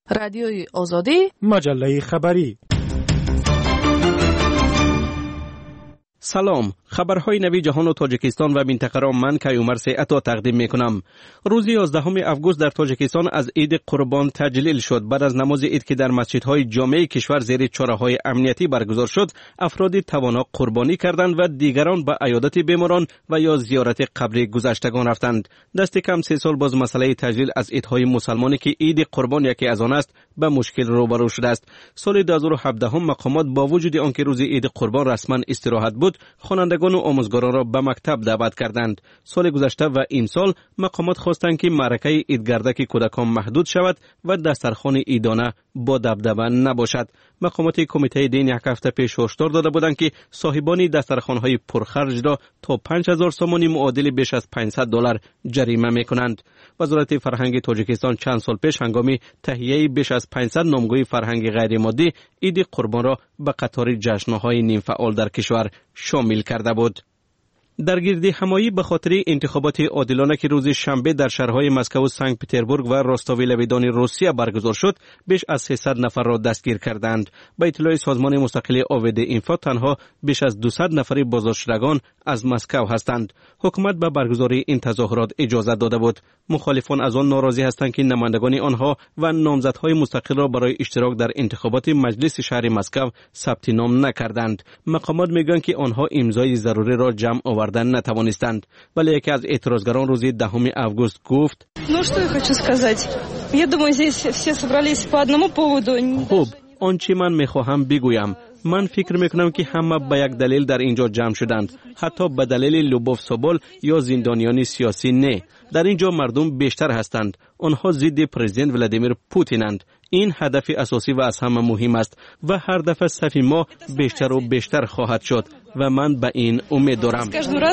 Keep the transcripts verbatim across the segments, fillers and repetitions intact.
رادیوی آزادی، مجله خبری. سلام، خبرهای نوی جهان و تاجیکستان و منطقه را من کیومرث عطا تقدیم میکنم. روز یازدهم آگوست در تاجیکستان از عید قربان تجلیل شد. بعد از نماز عید که در مسجدهای جامع کشور زیر چاره‌های امنیتی برگزار شد، افراد توانا قربانی کردند و دیگران به عیادت بیماران و یا زیارت قبر گذشتگان رفتند. دست کم سه سال باز مسئله تجلیل از عیدهای مسلمانی که عید قربان یکی از آن است به مشکل روبرو شده است. سال دو هزار و هفده مقامات با وجود آنکه روز عید قربان رسما استراحت بود، خوانندگان و آموزگاران را به مکتب دعوت کردند. سال گذشته و این سال مقامات خواستند که معرکه عیدگردک کودکان محدود شود و دسترخوان عیدانه با دبدبه نباشد. مقامات کمیته دین یک هفته پیش هشدار داده بودند که صاحبان دسترخوان‌های پرخرج را تا پنج هزار سومانی معادل بیش از پانصد دلار جریمه می‌کنند. وزارت فرهنگ تاجیکستان چند سال پیش هنگام تهیه بیش از پانصد نامگوی فرهنگ غیر مادی، عید قربان را به قطار جشن‌های نیم فعال در کشور شامل کرده بود. در گردی همایی به خاطر انتخابات عادلانه که روز شنبه در شهرهای مسکو و سنت پترزبورگ و راستاوی لویدان روسیه برگزار شد، بیش از سیصد نفر را دستگیر کردند. به اطلاع سازمان مستقل آوید اینفا، تنها بیش از دویست نفر بازداشتگان از مسکو هستند. حکومت به برگزاری این تظاهرات اجازه داده بود. مخالفان از آن ناراضی هستند که نمایندگان آنها و نامزدهای مستقل را برای اشتراک در انتخابات مجلس شهر مسکو ثبت نام نکردند. مقامات میگویند که آنها امضای ضروری را جمع آوردن نتوانستند. ولی یکی از اعتراضگران روز دهم آگوست گفت: Ну что я хочу сказать? Я думаю, здесь все собрались по одному поводу. خب، آنچه من میخواهم بگویم، من فکر میکنم که همه به یک دلیل در اینجا جمع شدند، حتی به دلیل لوبوف سوبول یا زندانیان سیاسی نه. در اینجا مردم بیشتر هستند. آنها ضد پرزیدنت ولادیمیر پوتینند. این هدف اساسی و از همه مهم است و هر دفعه صف ما بیشتر و بیشتر خواهد شد و من به این امید دارم.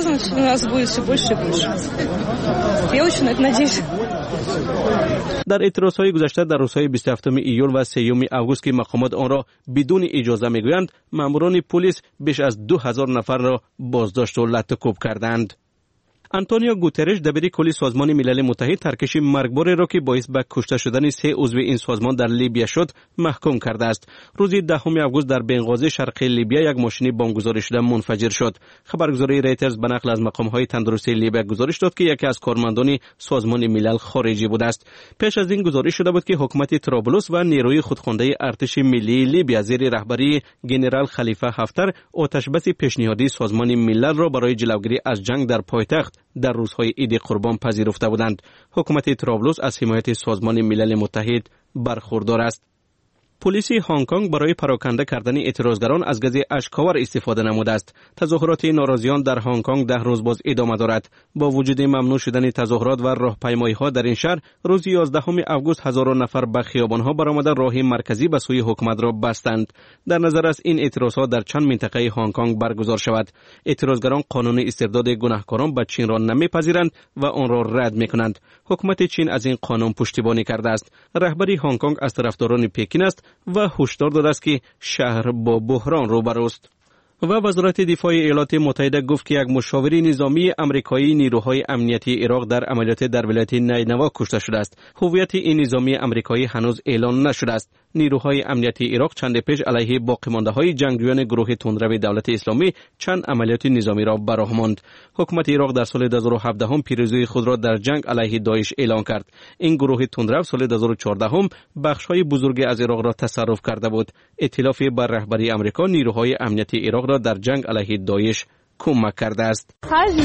در اعتراضهای گذشته در روزهای بیست و هفتم ایول و سوم آگوست که مقامات آن را بدون اجازه میگویند، ماموران پلیس بیش از دو هزار نفر را بازداشت و لطکوب کردند. آنتونیو گوترش دبیر کلی سازمان ملل متحد ترکش مرگباری را که باعث به کشته شدن سه عضو این سازمان در لیبیا شد محکوم کرده است. روز دهم آگوست در بنغازی شرق لیبیا یک ماشین بمبگذاری شده منفجر شد. خبرگزاری ریترز به نقل از مقام‌های تندرستی لیبیا گزارش داد که یکی از کارمندان سازمان ملل خارجی بوده است. پیش از این گزارش شده بود که حکومت طرابلس و نیروی خودخوانده ارتش ملی لیبیا زیر رهبری ژنرال خلیفه حفتر آتشبس پیشنهادی سازمان ملل را برای جلوگیری از جنگ در پایتخت در روزهای عید قربان پذیرفته بودند. حکومت طرابلس از حمایت سازمان ملل متحد برخوردار است. پلیس هنگ کنگ برای پراکنده کردن اعتراضگران از گاز اشک‌آور استفاده نموده است. تظاهرات ناراضیان در هنگ کنگ ده روز باز ادامه دارد. با وجود ممنوع شدن تظاهرات و راهپیمایی‌ها در این شهر، روز یازدهم آگوست هزاران نفر به خیابان‌ها برآمده راه مرکزی به سوی حکومت را بستند. در نظر است این اعتراضات در چند منطقه هنگ کنگ برگزار شود. اعتراضگران قانون استرداد گناهکاران به چین را نمی‌پذیرند و آن را رد می‌کنند. حکومت چین از این قانون پشتیبانی کرده است. رهبری هنگ کنگ از طرفداران پکین است و هشدار داده است که شهر با بحران روبروست. و وزارت دفاع ایالات متحده گفت که یک مشاور نظامی آمریکایی نیروهای امنیتی عراق در عملیات در ولایت نینوا کشته شده است. هویت این نظامی آمریکایی هنوز اعلان نشده است. نیروهای امنیتی عراق چند پیش علیه باقیمانده‌های جنگجویان گروه تندرو دولت اسلامی چند عملیات نظامی را براه ماند. حکومت عراق در سال دو هزار و هفده هم پیروزی خود را در جنگ علیه داعش اعلان کرد. این گروه تندرو سال دو هزار و چهارده هم بخش‌های بزرگی از عراق را تصرف کرده بود. ائتلاف بر رهبری آمریکا نیروهای امنیتی عراق را در جنگ علیه داعش کمک کرده است.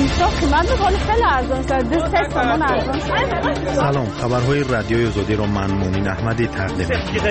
سلام، خبرهای رادیوی آزادی را من مومن احمدی تقدیم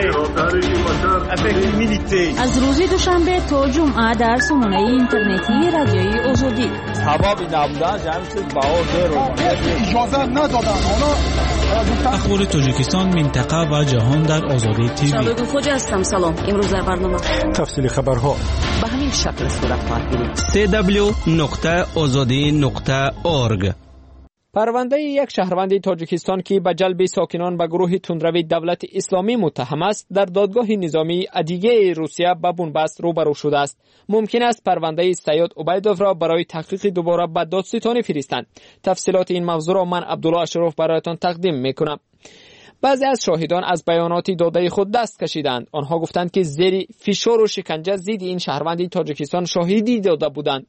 می‌کنم. از روز دوشنبه تا جمعه در سامانه اینترنتی رادیوی آزادی. حبابی نبودن جمعیت باور رو اجازه ندادن. اخبار تاجیکستان، منطقه و جهان در آزادی تیوی. شباب خوج هستم. سلام. امروز در برنامه تفصیل خبرها به همین شکل صورت خواهد گرفت. دبلیو دبلیو دبلیو نقطه آزادی نقطه اورگ. پرونده یک شهروند تاجیکستان که به جلب ساکنان به گروه تندرو دولت اسلامی متهم است در دادگاه نظامی ادیگه روسیه به بنبست روبرو شده است. ممکن است پرونده سید عبیدوف را برای تحقیق دوباره به دادستانی فرستند. تفصیلات این موضوع را من عبدالله اشرف برایتان تقدیم میکنم. بعضی از شاهدان از بیانات داده خود دست کشیدند. آنها گفتند که زیر فشار و شکنجه ضد این شهروند تاجیکستان شاهدی داده بودند.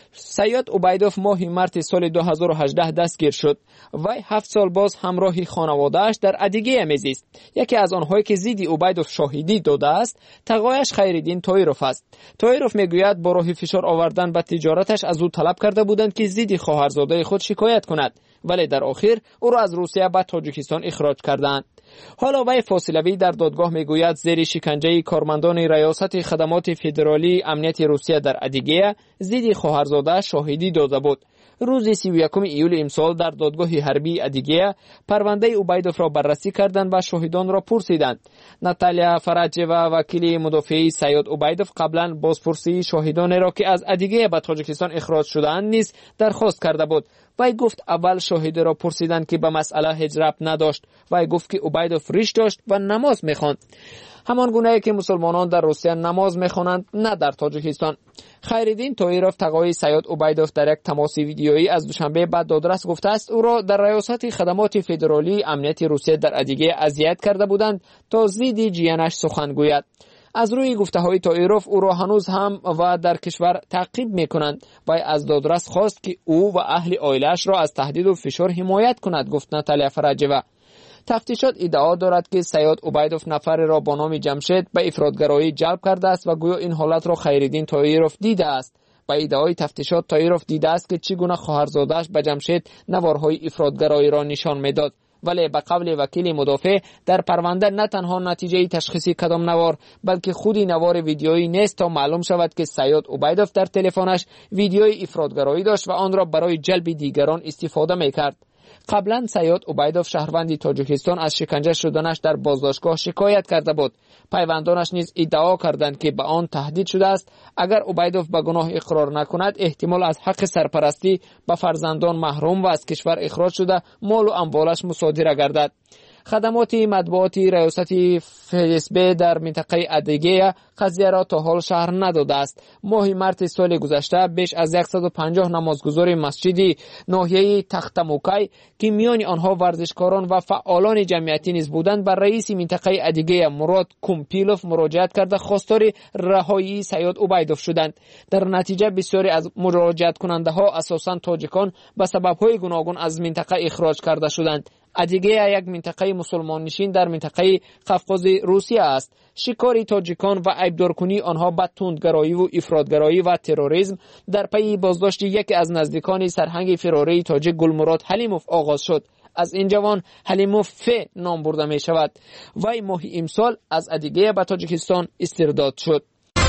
سید عبیدوف ماه مارس سال دو هزار و هجده دستگیر شد. وی هفت سال باز همراه خانواده‌اش در ادیگه میزیست. یکی از آنهایی که ضد عبیدوف شاهدی داده است تقایش خیرالدین طایروف است. طایروف میگوید با راه فشار آوردن به تجارتش از او طلب کرده بودند که ضد خواهرزاده خود شکایت کند، ولی در آخر او را از روسیه به تاجیکستان اخراج کردند. حالا وی فاصلوی در دادگاه میگوید زیر شکنجه کارمندان ریاست خدمات فدرالی امنیت روسیه در ادیگه ضد خواهرزاده شاهدی داده بود. روز سی و یکم ایول امسال در دادگاه حربی ادیگه پرونده عبیدوف را بررسی کردند و شاهدان را پرسیدند. ناتالیا فرجیوا وکیل مدافع سید عبیدوف قبلا بازپرسی شاهدان را که از ادیگه به تاجیکستان اخراج شدند نیز درخواست کرده بود. وی گفت اول شاهد را پرسیدند که به مسئله هیچ ربط نداشت. وی گفت که عبیدوف ریش داشت و نماز می‌خواند، همان گونه که مسلمانان در روسیه نماز می‌خوانند، نه در تاجیکستان. خیرالدین طایروف تقاضای سید عبیدوف در یک تماس ویدیویی از دوشنبه بعد دادرس گفته است او را در ریاست خدمات فدرالی امنیت روسیه در ادیگه اذیت کرده بودند تا ضد جیانش سخن گوید. از روی گفته‌های طایروف او را هنوز هم و در کشور تعقیب می‌کنند و از دادرس خواست که او و اهل عائله‌اش را از تهدید و فشار حمایت کند، گفت ناتالیا فرجیوا. تفتیشات ادعا دارد که سید عبیدوف نفر را با نام جمشید به افراطگرایی جلب کرده است و گویا این حالت را خیرالدین طایروف دیده است. با ادعای تفتیشات طایروف دیده است که چگونه خواهرزاده‌اش به جمشید نوارهای افراطگرایی را نشان میداد، ولی به قول وکیل مدافع در پرونده نه تنها نتیجه تشخیصی کدام نوار بلکه خودی نوار ویدیویی نیست تا معلوم شود که سید عبیدوف در تلفنش ویدیوی افراطگرایی داشت و آن را برای جلب دیگران استفاده میکرد. قبلا سید عبیدوف شهروند تاجیکستان از شکنجه شدنش در بازداشتگاه شکایت کرده بود. پیوندانش نیز ادعا کردند که به آن تهدید شده است اگر عبیدوف به گناه اقرار نکند احتمال از حق سرپرستی به فرزندان محروم و از کشور اخراج شده مال و اموالش مصادره گردد. خدمات مطبوعاتی ریاست فسب در منطقه ادیگه قضیه را تا حال شرح نداده است. ماه مارس سال گذشته بیش از صد و پنجاه نمازگزار مسجدی ناحیه تختموکای که میان آنها ورزشکاران و فعالان جمعیتی نیز بودند بر رئیس منطقه ادیگه مراد کومپیلوف مراجعت کرده خواستار رهایی سید عبیدوف شدند. در نتیجه بسیاری از مراجعت کننده ها اساساً تاجیکان به سبب های گوناگون از منطقه اخراج کرده شدند. ادیگه یک منطقه مسلمان نشین در منطقه قفقاز روسیه است. شکار تاجیکان و عیبدارکنی آنها به تندگرایی و افراطگرایی و تروریسم در پی بازداشت یکی از نزدیکان سرهنگ فراری تاجیک گلمراد حلیموف آغاز شد. از این جوان حلیموف ف نام برده می شود. وی ماه امسال از ادیگه به تاجیکستان استرداد شد.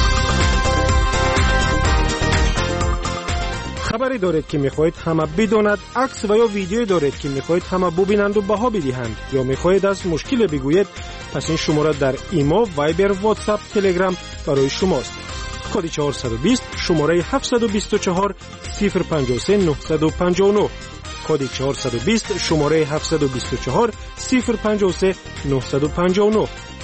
خبری دارید که میخواهید همه بداند، عکس و یا ویدیویی دارید که میخواهید همه ببینند و بها بدهند، یا میخواهید از مشکل بگویید، پس این شماره در ایمو، وایبر، واتساپ، تلگرام برای شماست. کد چهارصد و بیست شماره هفتصد و بیست و چهار صفر پنجاه و سه نهصد و پنجاه و نه. کد چهارصد و بیست شماره هفتصد و بیست و چهار صفر پنجاه و سه نهصد و پنجاه و نه.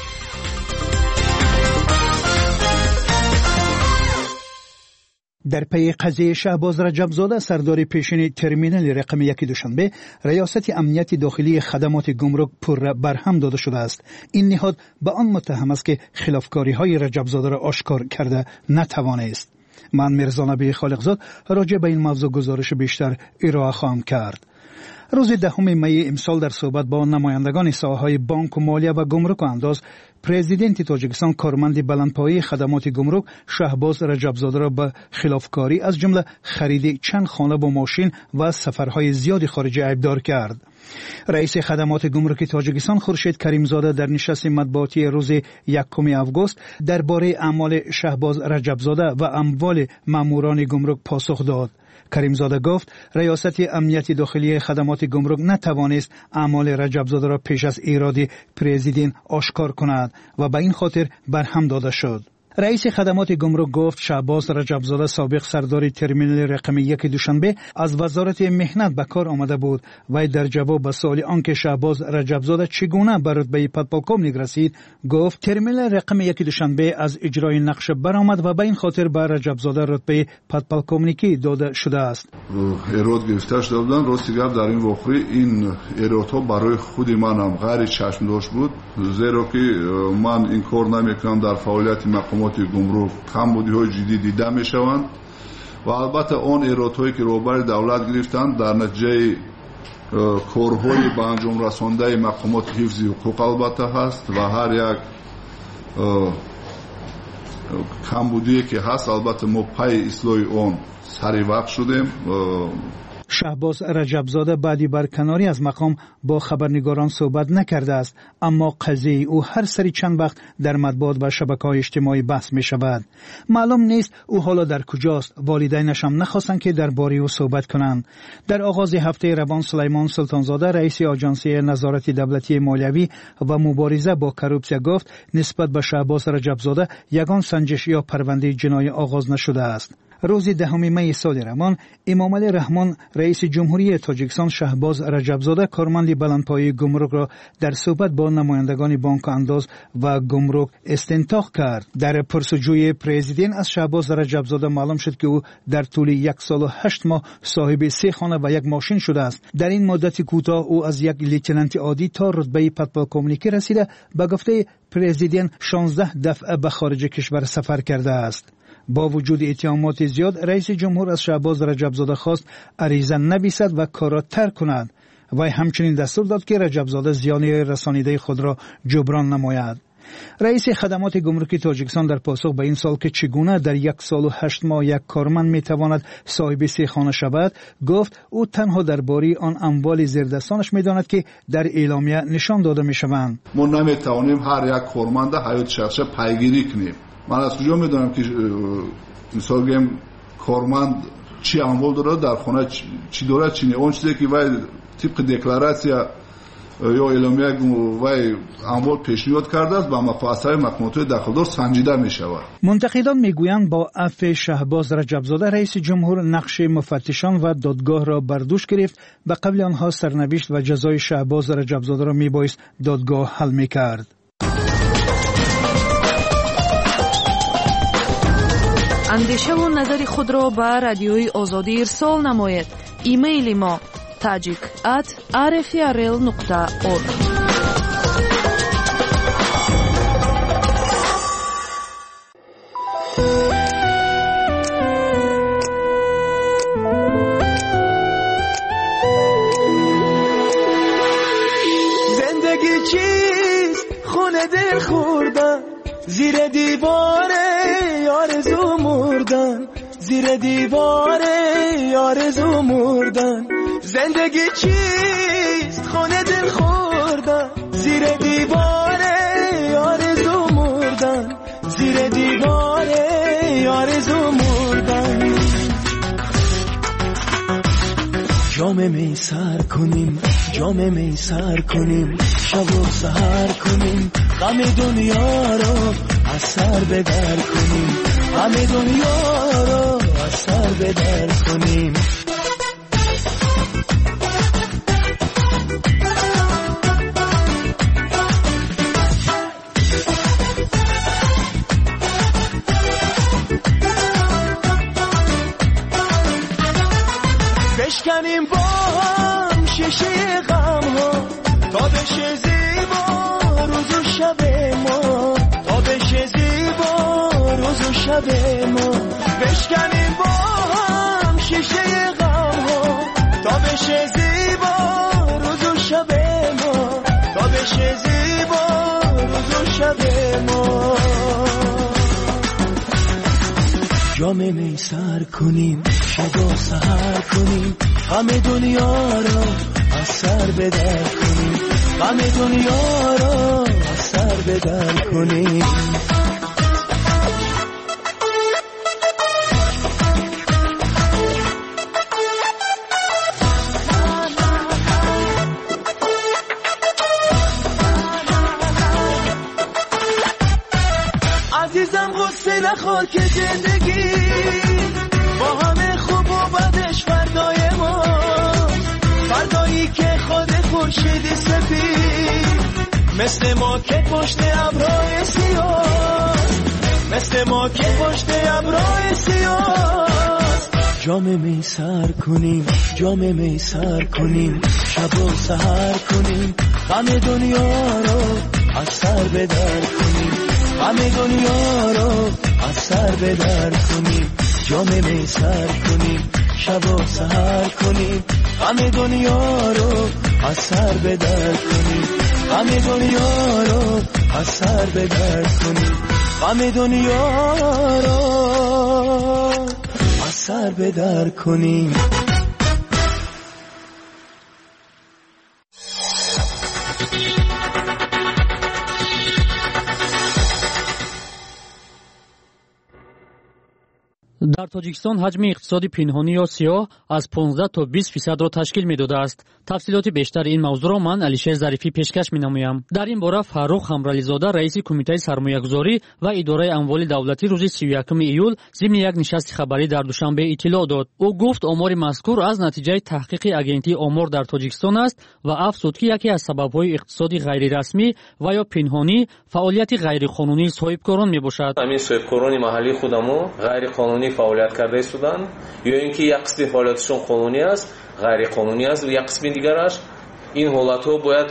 در پی قضیه شهباز رجبزاده سردار پیشین ترمینال رقم یک دوشنبه ریاست امنیت داخلی خدمات گمرک پر برهم داده شده است. این نهاد به آن متهم است که خلافکاری های رجبزاده را آشکار کرده نتوانست. من میرزا نبی خالقزاد راجع به این موضوع گزارش بیشتر ارائه خواهم کرد. روز دهم می امسال در صحبت با نمایندگان ساحه‌های بانک و مالیه و گمرک و انداز، پرزیدنت تاجیکستان کارمند بلندپایه خدمات گمرک شهباز رجبزاده را به خلافکاری از جمله خرید چند خانه با ماشین و سفرهای زیادی خارجی عیبدار کرد. رئیس خدمات گمرک تاجیکستان خورشید کریمزاده در نشست مطبوعاتی روز یکم آگوست درباره اعمال شهباز رجبزاده و اموال ماموران گمرک پاسخ داد. کریمزاده گفت ریاست امنیت داخلی خدمات گمرک نتوانست اعمال رجبزاده را پیش از ایراد پرزیدنت آشکار کند و به این خاطر برهم داده شد. رئیس خدمات گمرک گفت شهباز رجبزاده سابق سردار ترمینال رقم یک دوشنبه از وزارت مهنت به کار آمده بود. وی در جواب به سوال آنکه شهباز رجبزاده چگونه به رتبه پدپولکومنیک رسید گفت ترمینال رقم یک دوشنبه از اجرای نقشه برآمد و به این خاطر به رجبزاده رتبه پدپولکومنیکی داده شده است. ایراد گرفته شده بودن. راستی گپ در این واقعی این ایرادها برای خود من هم غیر چشم داشت بود، زیرا که من این کار نمیکنم در فعالیت مقامات گمرک کمبودی‌های جدی دیده میشوند و البته آن ایرادهایی که روبر دولت گرفتند در نتیجه کارهای به انجام رسانده مقامات حفظ حقوق البته هست و هر یک کمبودی که هست البته ما پای اصلاح آن سری وقت شدیم. شهباز رجبزاده بعدی برکناری از مقام با خبرنگاران صحبت نکرده است، اما قضیه او هر سری چند وقت در مطبوعات و شبکه‌های اجتماعی بحث می شود. معلوم نیست او حالا در کجاست. والدینش هم نخواستند که درباره او صحبت کنند. در آغاز هفته روان سلیمان سلطانزاده رئیس آژانسی نظارت دولتی مالیوی و مبارزه با کروپسیا گفت نسبت به شهباز رجبزاده یگان سنجش یا پرونده جنایی آغاز نشده است. روز دهم می سال روان امام علی رحمان رئیس جمهوری تاجیکستان شهباز رجبزاده کارمند بلندپایه گمرک را در صحبت با نمایندگان بانک انداز و گمرک استنتاق کرد. در پرسجوی پرزیدنت از شهباز رجبزاده معلوم شد که او در طول یک سال و هشت ماه صاحب سه خانه و یک ماشین شده است. در این مدت کوتاه او از یک لیتنانت عادی تا رتبه پدپولکومنیکی رسیده. به گفته پرزیدنت شانزده دفعه به خارج کشور سفر کرده است. با وجود اتهامات زیاد رئیس جمهور از شهباز رجبزاده خواست عریضه نویسد و کار را ترک کند. وی همچنین دستور داد که رجبزاده زیان رسانیده خود را جبران نماید. رئیس خدمات گمرکی تاجیکستان در پاسخ به این سال که چگونه در یک سال و هشت ماه یک کارمند میتواند صاحب سه خانه شود گفت او تنها درباره آن اموال زیردستانش میداند که در اعلامیه نشان داده میشوند. ما نمیتوانیم هر یک کارمند حیات شخصی پیگیری کنیم. من از کجا میدونم که مثال بگیم کارمند چی اموال داره در خانه چی داره چی نه. اون چیزی که وای طبق دکلراسیا یا اعلامیه وای اموال پیشنهاد کرده است با مفاسد مقامات داخلدار سنجیده می شود. منتقدان میگویند با عفو شهباز رجبزاده رئیس جمهور نقش مفتشان و دادگاه را بر دوش گرفت و قبل آنها سرنوشت و جزای شهباز رجبزاده را میبایست دادگاه حل میکرد. اندیشه و نظر خود را به رادیوی آزادی ارسال نماید. ایمیل ما tajik at r f r l nokta org. زندگی چیست خونه دل خوردن زیر دیوار آرزو مردن زیر دیوار آرزو مردن زندگی چیست خونه دل خوردن زیر دیوار آرزو مردن زیر دیوار آرزو مردن جام می سر کنیم جام می سر کنیم شب و سحر کنیم غم دنیا رو از سر بدر کنیم غم دنیا رو از سر بدر کنیم بشکنیم با هم شیشه غم ها تا بشه زیبا روز و شب ما تا بشه زیبا روز و شب ما بشکنیم با هم شیشه غم ها تا بشه زیبا روز و شب ما تا بشه زیبا روز و شب ما جام می سر کنیم شب و سحر کنیم غم دنیا رو از سر بدر کنیم غم دنیا رو از سر بدر کنیم عزیزم غصه دل خاک زندگی با همه خوب و بدش فردای ما، فردایی که خود خورشید سفید مثل ما که پشت ابرهای سیاه، مثل ما که پشت ابرهای سیاه. جام می سر کنیم، جام می سر کنیم، شب و سحر کنیم، غم دنیا رو از سر بدر کنیم، غم دنیا رو از سر بدر کنیم. جام می سر کنیم، شب و سحر کنیم، غم دنیا رو از سر بدر کنیم، غم دنیا رو از سر بدر کنیم، غم دنیا رو از سر بدر کنیم. дар тоҷикистон ҳаҷми иқтисоди пинҳонӣ ё сиёҳ аз понздаҳ то бист фисадро ташкил медодааст. тафсилоти бештари ин мавзӯъро ман Алишер Зарифӣ пешкаш менамоям. дар ин бора Фаррух Хамрализода, раиси Кумитаи сармоягузорӣ ва идораи амволи давлатӣ рӯзи сию якуми июл зимни як нишасти хабарӣ дар Душанбе иттилоъ дод. ӯ гуфт омори мазкур аз натиҷаи таҳқиқи агентии омор дар Тоҷикистон аст ва афзуд ки яке аз сабабҳои иқтисоди ғайрирасмӣ ва ё пинҳонӣ фаъолияти ғайриқонунии соҳибкорон мебошад. ҳамин соҳибкорони маҳаллии худамо ғайриқонунӣ фаъолият карда истоданд ё ин ки як қисми фаъолияташон қонунӣ аст, ғайриқонунӣ аст ва як қисми дигараш. ин ҳолатҳо бояд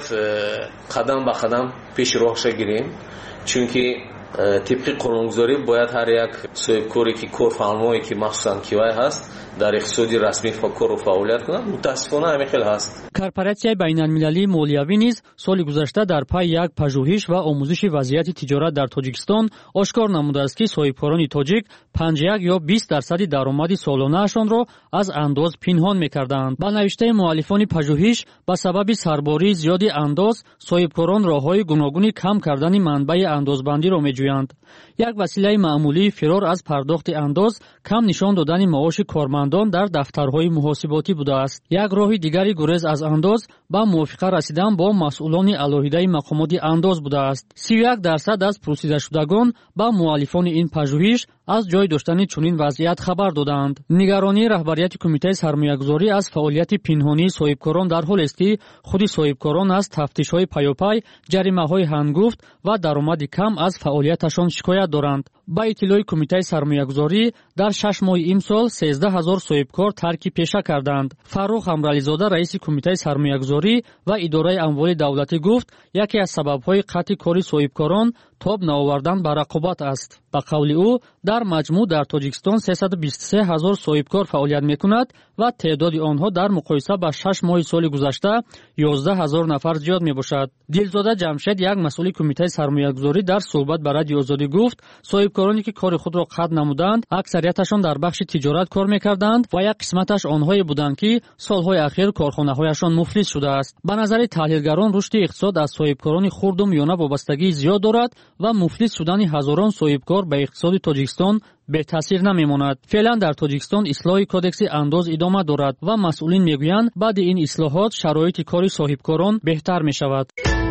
қадам ба қадам пеши роҳша гирем, чунки тибқи қонунгузорӣ бояд ҳар як соҳибкоре ки корфармое ки махсусан кивай ҳаст дар иқтисоди расмӣ кору фаъолият кунад. мутаассифона ҳамин хел ҳаст. Корпораtsияи байналмилалии молиявӣ низ соли гузашта дар пайи як пажӯҳиш ва омӯзиши вазъияти тиҷорат дар Тоҷикистон ошкор намудааст ки соҳибкорони тоҷик панҷ як ё бист дарсади даромади солонаашонро аз андоз пинҳон мекарданд. ба навиштаи муаллифони пажӯҳиш, ба сабаби сарбории зиёди андоз соҳибкорон роҳҳои гуногуни кам кардани манбаи андозбандиро меҷӯянд. як василаи маъмулии фирор аз пардохти андоз кам нишон додани маоши кормандон дар дафтарҳои муҳосиботӣ будааст. як роҳи дигари гурез аз андоз ба мувофиқа расидан бо масъулони алоҳидаи мақомоти андоз будааст. сию як дарсад аз пурсидашудагон ба муаллифони ин пажӯҳиш аз ҷой доштани чунин вазъият хабар доданд. нигаронии раҳбарияти Кумитаи сармоягузорӣ аз фаъолияти пинҳонии соҳибкорон дар ҳолест ки худи соҳибкорон аз тафтишҳои паёпай, ҷаримаҳои ҳангуфт ва даромади кам аз фаъолияташон шикоят доранд. ба иттилои Кумитаи сармоягузорӣ дар шаш моҳи имсол сездаҳ ҳазор соҳибкор тарки пеша карданд. Фаррух Хамрализода, раиси Кумитаи сармоягузорӣ ва идораи амволи давлатӣ гуфт, яке аз сабабҳои қатъи кори соҳибкорон тоб наовардан ба рақобат аст. ба қавли ӯ, дар маҷмӯъ дар Тоҷикистон сесаду бисту се ҳазор соҳибкор фаъолият мекунад ва теъдоди онҳо дар муқоиса ба шаш моҳи соли гузашта ёздаҳ ҳазор нафар зиёд мебошад. Дилзода Ҷамшед, як масъули Кумитаи сармоягузорӣ, дар суҳбат ба Радиои Озодӣ гуфт, соҳибкороне ки кори худро қатъ намуданд, аксарияташон дар бахши тиҷорат кор мекарданд ва як қисматаш онҳое буданд ки солҳои ахир корхонаҳояшон муфлис шудааст. ба назари таҳлилгарон, рушди иқтисод аз соҳибкорони хурдум ё на вобастагии зиёд дорад ва муфлис шудани ҳазорон соҳибкор ба иқтисоди Тоҷикистон бетаъсир намемонад. феълан дар Тоҷикистон ислоҳи кодекси андоз идома дорад ва масъулин мегӯянд, баъди ин ислоҳот шароити кори соҳибкорон беҳтар мешавад.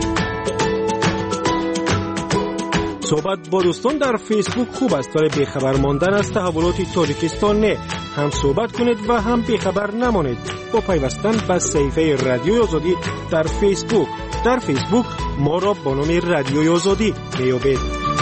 صحبت با دوستان در فیسبوک خوب است، ولی بیخبر ماندن از تحولات تاجیکستان نه. هم صحبت کنید و هم بیخبر نمانید با پیوستن به صفحه رادیوی آزادی در فیسبوک. در فیسبوک ما را با نام رادیوی آزادی میابید.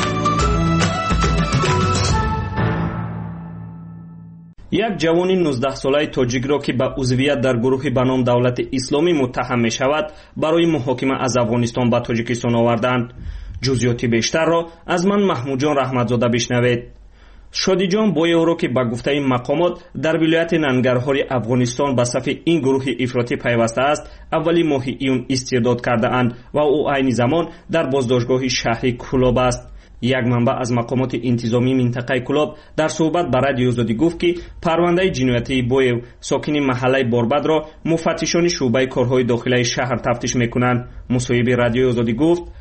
یک جوان نوزده ساله تاجیک را که به عضویت در گروهی به نام دولت اسلامی متهم می شود برای محاکمه از افغانستان به تاجیکستان آوردند. جزئیات بیشتر را از من محمود جان رحمتزاده بشنوید. شادی جان بوی او را که به گفته این مقامات در ولایت ننگرهار افغانستان به صف این گروه افراطی پیوسته است، اولی ماه ایون استرداد کرده اند و او عین زمان در بازداشتگاه شهری کلاب است. یک منبع از مقامات انتظامی منطقه کلاب در صحبت با رادیو آزادی گفت که پرونده جنایتی بوی ساکن محله باربد را مفتشان شعبه کارهای داخلی شهر تفتیش میکنند. مصاحب رادیو آزادی گفت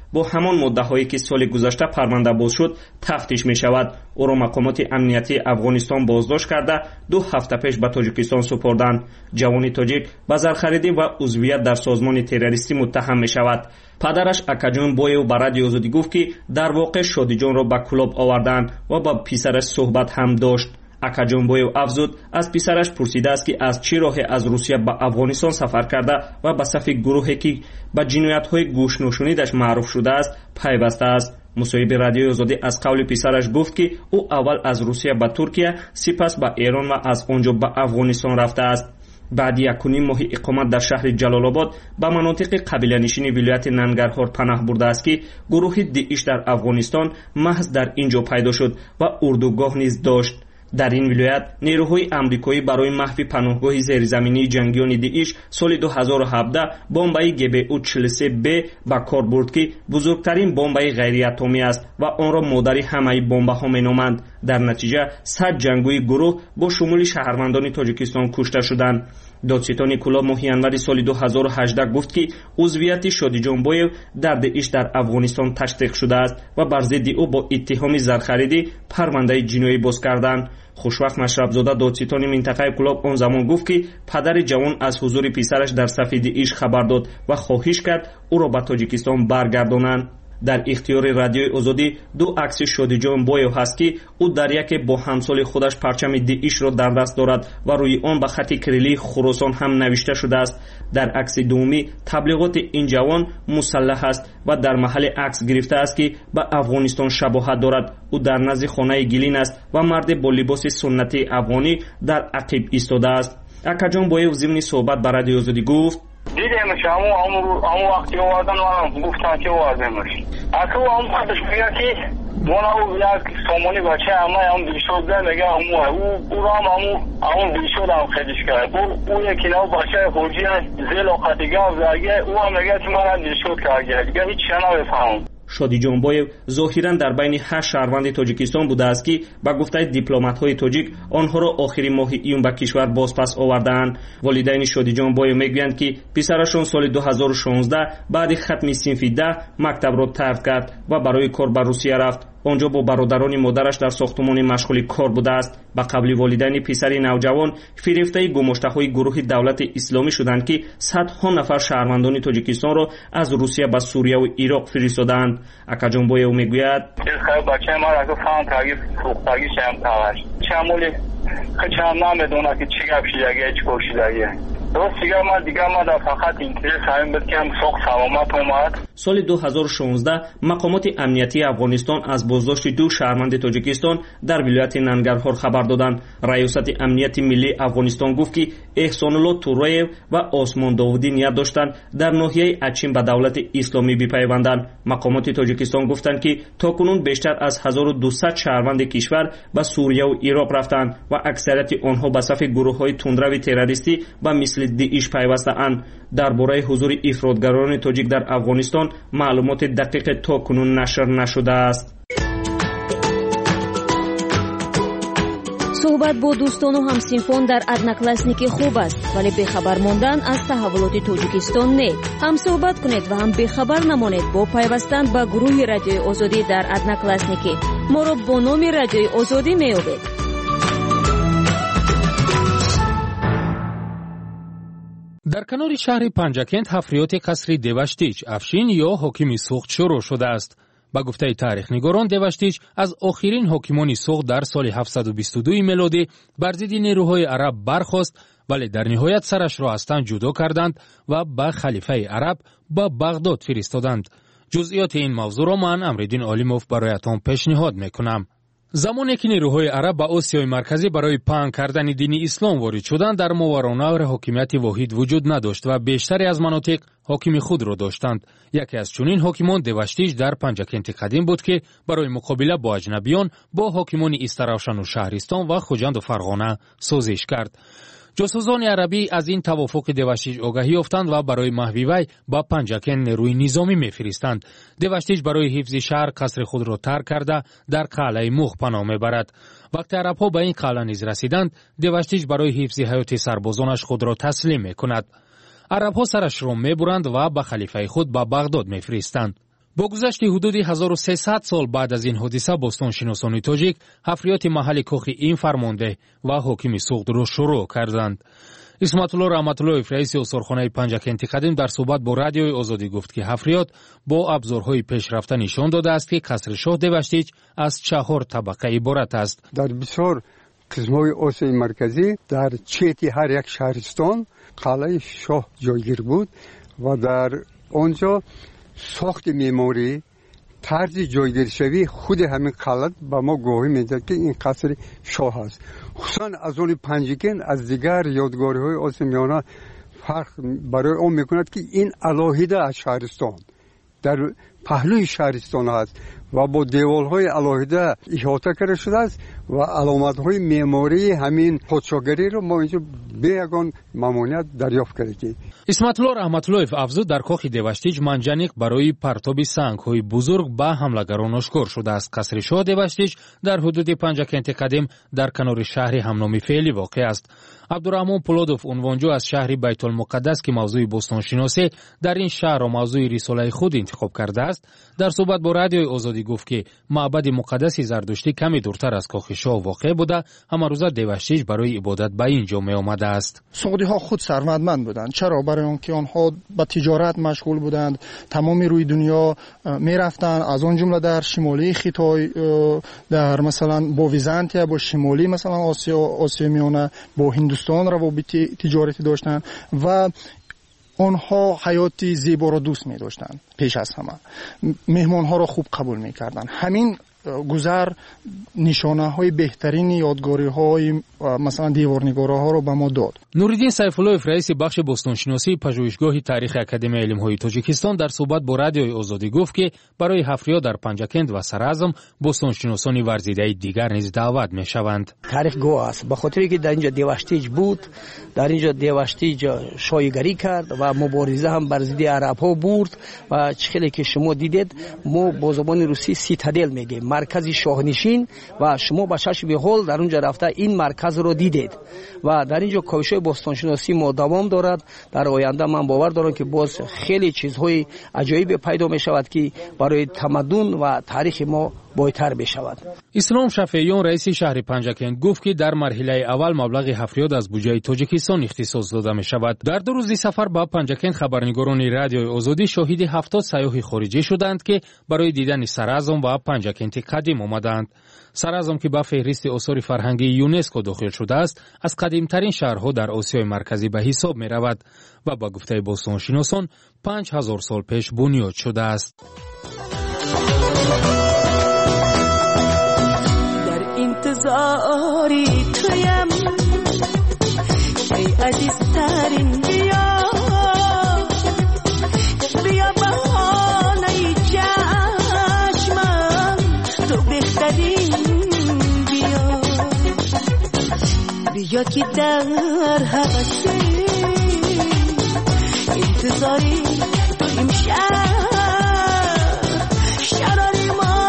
با همان مدعاهایی که سال گذشته پرونده باز شد تفتیش می شود. او را مقامات امنیتی افغانستان بازداشت کرده دو هفته پیش به تاجیکستان سپردند. جوان تاجیک به زرخریدی و عضویت در سازمان تروریستی متهم می شود. پدرش اکاجون بویو به رادیو آزادی گفت که در واقع شادیجان را به کلاب آوردند و با پسرش صحبت هم داشت. اکاجون بویو افزود از پسرش پرسیده است که از چه راهی از روسیه به افغانستان سفر کرده و به صف گروهی که به جنایت‌های گوش‌نشانیدش معروف شده است پیوسته است. مصاحبه رادیو آزادی از قول پسرش گفت که او اول از روسیه به ترکیه، سپس به ایران و از آنجا به افغانستان رفته است. بعد یک و نیم ماه اقامت در شهر جلال آباد به مناطق قبیله‌نشین ولایت ننگرهار پناه برده است که گروه داعش در افغانستان محض در اینجا پیدا شد و اردوگاه نیز داشت. در این ولایت نیروهای آمریکایی برای محو پناهگاه زیرزمینی جنگیان داعش سال دو هزار و هفده بمبای جی بی او چهل و سه بی به کار برد که بزرگترین بمبای غیر اتمی است و آن را مادر همه بمب‌ها می‌نامند. در نتیجه صد جنگجوی گروه با شمول شهروندان تاجیکستان کشته شدند. دادستان کلاب ماه ینور سال دو هزار و هجده گفت که عضویت شادیجان بویو در داعش در افغانستان تصدیق شده است و بر ضد او با اتهام زرخریدی پرونده جنایی باز کردند. خوشوقت مشربزاده دادستان منطقه کلاب آن زمان گفت که پدر جوان از حضور پسرش در صف داعش خبر داد و خواهش کرد او را به تاجیکستان برگردانند. در اختیار رادیوی آزادی دو عکس شادیجان بویو هست که او در یکی با همسال خودش پرچم داعش را در دست دارد و روی آن به خط کریلی خراسان هم نوشته شده است. در عکس دومی تبلیغات این جوان مسلح است و در محل عکس گرفته است که به افغانستان شباهت دارد. او در نزد خانه گلین است و مرد با لباس سنتی افغانی در عقب ایستاده است. اکاجون بویو ضمن صحبت به رادیو آزادی گفت دیدمش همون همون وقتی آوردن و گفتن که آوردمش اصلا همون خودش میگه که مونا یک سامانی بچه همه هم بیشتر ده میگه همون او او را هم همون همون بیشتر هم خیلیش کرد او او یکی نو بچه خوجی زیل و قطیگه و زرگه او هم میگه که من هم بیشتر کرده دیگه هیچ شنا بفهم. شادیجان بویو ظاهرا در بین هشت شهروند تاجیکستان بوده است که با گفته دیپلمات‌های تاجیک آنها را آخرین ماه ایون به کشور بازپس آوردند. والدین شادیجان بویو میگویند که پسرشان سال دو هزار و شانزده بعد ختم صنف ده مکتب را ترک کرد و برای کار به روسیه رفت. آنجا با برادران مادرش در ساختمان مشغول کار بوده است. به قبل والدین پسر نوجوان فریفته گماشته‌های گروه دولت اسلامی شدند که صدها نفر شهروندان تاجیکستان را از روسیه به سوریه و عراق فرستادند. اکاجون بویو میگوید بچه ما را فهم تاگی سوختگی شم تاش چمولی خچم نمیدونه که چی گپ شده چی کوشیده درست دیگه ما دیگه ما در فقط اینترس همین بود که هم سوق سلامت اومد. سال دو هزار و شانزده مقامات امنیتی افغانستان از بازداشت دو شهروند تاجیکستان در ولایت ننگرهار خبر دادند. ریاست امنیت ملی افغانستان گفت که احسان الله تورایو و آسمان داودی نیت داشتند در ناحیه اچین به دولت اسلامی بپیوندند. مقامات تاجیکستان گفتند که تاکنون بیشتر از هزار و دویست شهروند کشور به سوریه و عراق رفتند و اکثریت آنها به صف گروه‌های تندرو تروریستی و مثل داعش پیوسته اند. درباره حضور افراطگران تاجیک در افغانستان معلومات دقیق تا کنون نشر نشده است. صحبت با دوستان و همسنفان در ادناکلاسنیکی خوب است، ولی بخبر ماندن از تحولات تاجیکستان نه. هم صحبت کنید و هم بخبر نمانید با پیوستن به گروه رادیوی آزادی در ادناکلاسنیکی. ما را با نام رادیوی آزادی میابید. در کنار شهر پنجکند حفریات قصر دیوشتیچ افشین یا حاکم سوخت شروع شده است. با گفته تاریخ‌نگاران دیوشتیچ از آخرین حاکمان سوخت در سال هفتصد و بیست و دو میلادی بر ضد نیروهای عرب برخاست، ولی در نهایت سرش را از تن جدا کردند و به خلیفه عرب با بغداد فرستادند. جزئیات این موضوع را من امرالدین عالیموف برایتان پیشنهاد میکنم. زمانی که نیروهای عرب به آسیای مرکزی برای پنگ کردن دین اسلام وارد شدند، در ماوراءالنهر حاکمیت واحد وجود نداشت و بیشتری از مناطق حاکم خود را داشتند. یکی از چنین حاکمان دیوشتیچ در پنجکند قدیم بود که برای مقابله با اجنبیان با حاکمان استراوشن و شهرستان و خوجند و فرغانه سازش کرد. جاسوسان عربی از این توافق دیوشتیچ آگاهی یافتند و برای محو وی با پنجکند نیروی نظامی میفرستند. دیوشتیچ برای حفظ شهر قصر خود را ترک کرده در قلعه موخ پناه میبرد. وقتی عرب‌ها به این قلعه نیز رسیدند، دیوشتیچ برای حفظ حیات سربازانش خود را تسلیم میکند. عرب‌ها سرش را میبرند و به خلیفه خود به بغداد میفرستند. با گذشت حدود هزار و سیصد سال بعد از این حادثه باستانشناسان تاجیک حفریات محل کاخ این فرمانده و حاکم سوخت را شروع کردند. اسمت الله رحمت الله رئیس استورخانه پنجکنتی قدیم در صحبت با رادیوی آزادی گفت که حفریات با ابزارهای پیشرفته نشان داده است که قصر شاه دوشتیچ از چهار طبقه عبارت است. در بسیار قسم‌های آسیای مرکزی در چهتی هر یک شهرستان قلعه شاه جایگیر بود و در آنجا ساخت معماری طرز جایگیر شوی خود همین قلعه به ما گواهی میده که این قصر شاه است. خصوصا از اون پنجکن از دیگر یادگاری‌های آسیاییانه فرق برای آن میکند که این علاهیده از شهرستان در پهلوی شهرستان است و با دیوال‌های علاهیده احاطه کرده شده است و علامت‌های معماری همین پادشاهگری رو ما اینجا به یگان ممانعت دریافت کردیم. اسمت الله رحمت الله افزود در کاخ دوشتیچ منجنیق برای پرتاب سنگ‌های بزرگ به حملگران آشکار شده است. قصر شاه دوشتیچ در حدود پنجکنتی قدیم در کنار شهر همنامی فعلی واقع است. عبدالرحمن پولادوف عنوانجو از شهر بیت المقدس که موضوع باستانشناسی در این شهر و موضوع رساله خود انتخاب کرده است در صحبت با رادیوی آزادی گفت که معبد مقدس زردشتی کمی دورتر از کاخ شاه واقع بوده، همه روزه دوشتیچ برای عبادت به اینجا می آمده است. سعودی ها خود ثروتمند بودند. چرا؟ برای آنکه آنها به تجارت مشغول بودند، تمام روی دنیا می رفتند، از آن جمله در شمالی خیتای، در مثلا با ویزانتیا، با شمالی مثلا آسیا آسیا میانه، با هندوستان روابط تجارتی داشتند و آنها حیاتی زیبا را دوست می داشتند. پیش از همه مهمان ها را خوب قبول می کردند. همین گذر نشانه های بهترین یادگاری های مثلا دیوارنگاره ها رو به ما داد. نوردین سیف الله رئیس بخش باستانشناسی پژوهشگاه تاریخ اکادمی علم های تاجیکستان در صحبت با رادیوی آزادی گفت که برای حفریات در پنجکند و سرعظم باستانشناسان ورزیده دیگر نیز دعوت می شوند. تاریخ گواه است، به خاطری که در اینجا دوشتیچ بود، در اینجا دوشتیچ شایگری کرد و مبارزه هم بر ضد عرب ها برد و چخیلی که شما دیدید ما با زبان روسی سیتادل میگیم، مرکز شاهنشین، و شما با چشم حال در اونجا رفته این مرکز رو دیدید و در اینجا کاوش باستانشناسی ما دوام دارد. در آینده من باور دارم که باز خیلی چیزهای عجایب پیدا می شود که برای تمدن و تاریخ ما بایتر بشود. اسلام شفیعیان رئیس شهر پنجکند گفت که در مرحله اول مبلغ حفریات از بودجه تاجیکستان اختصاص داده می شود. در دو روزی سفر به پنجکند خبرنگاران رادیوی آزادی شاهد هفتاد سیاح خارجی شدند که برای دیدن سرعظم و پنجکند قدیم آمدند. سرعظم که به فهرست آثار فرهنگی یونسکو داخل شده است، از قدیمترین شهرها در آسیای مرکزی به حساب می رود و با گفته باستانشناسان پنج هزار سال پیش بنیاد شده است. انتظاری تویم ای عزیزترین، بیا بیا بهانه چشمم، تو بهترین، بیا بیا که در حوثی انتظاری تو امشب شراری ما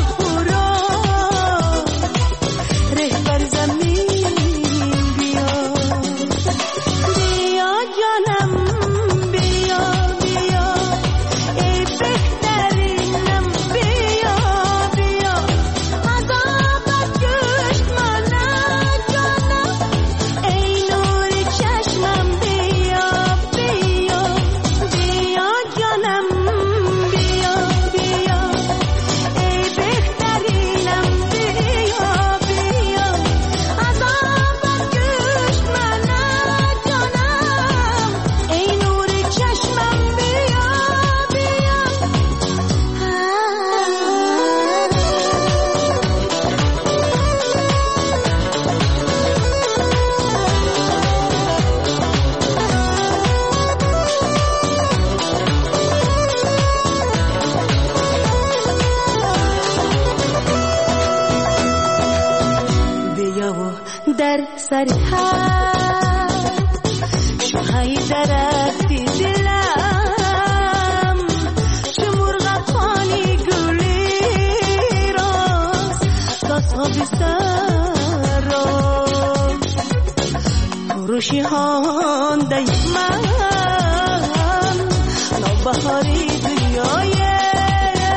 روشیان دیمن نوبهاری دنیای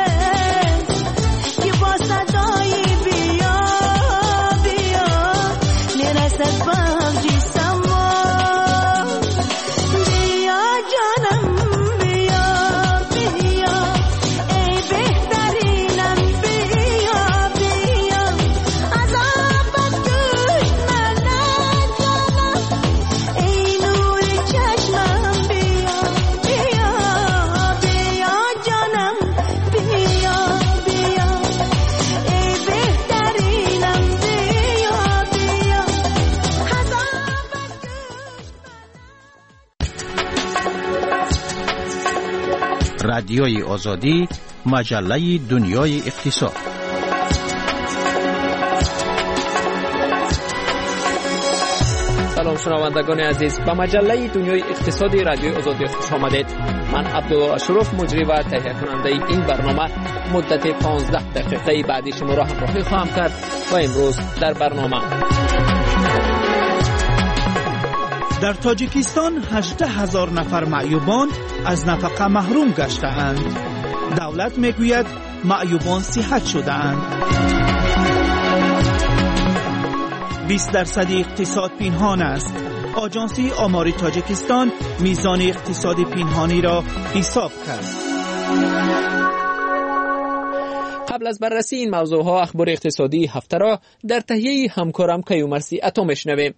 رادیوی آزادی، مجله دنیای اقتصاد. سلام شنوندگان عزیز، به مجله دنیای اقتصادی رادیوی آزادی خوش آمدید. من عبدالله اشرف مجری و تهیه کننده این برنامه مدت پانزده دقیقه بعدی شما را همراهی خواهم کرد و امروز در برنامه در تاجیکستان هجده هزار نفر معیوبان از نفقه محروم گشته‌اند. دولت میگوید معیوبان صحت شده‌اند. بیست درصد اقتصاد پنهان است. آژانسی آماری تاجیکستان میزان اقتصاد پنهانی را حساب کرد. قبل از بررسی این موضوع ها اخبار اقتصادی هفته را در تهیه همکارم کیومرثی عطا میشنویم.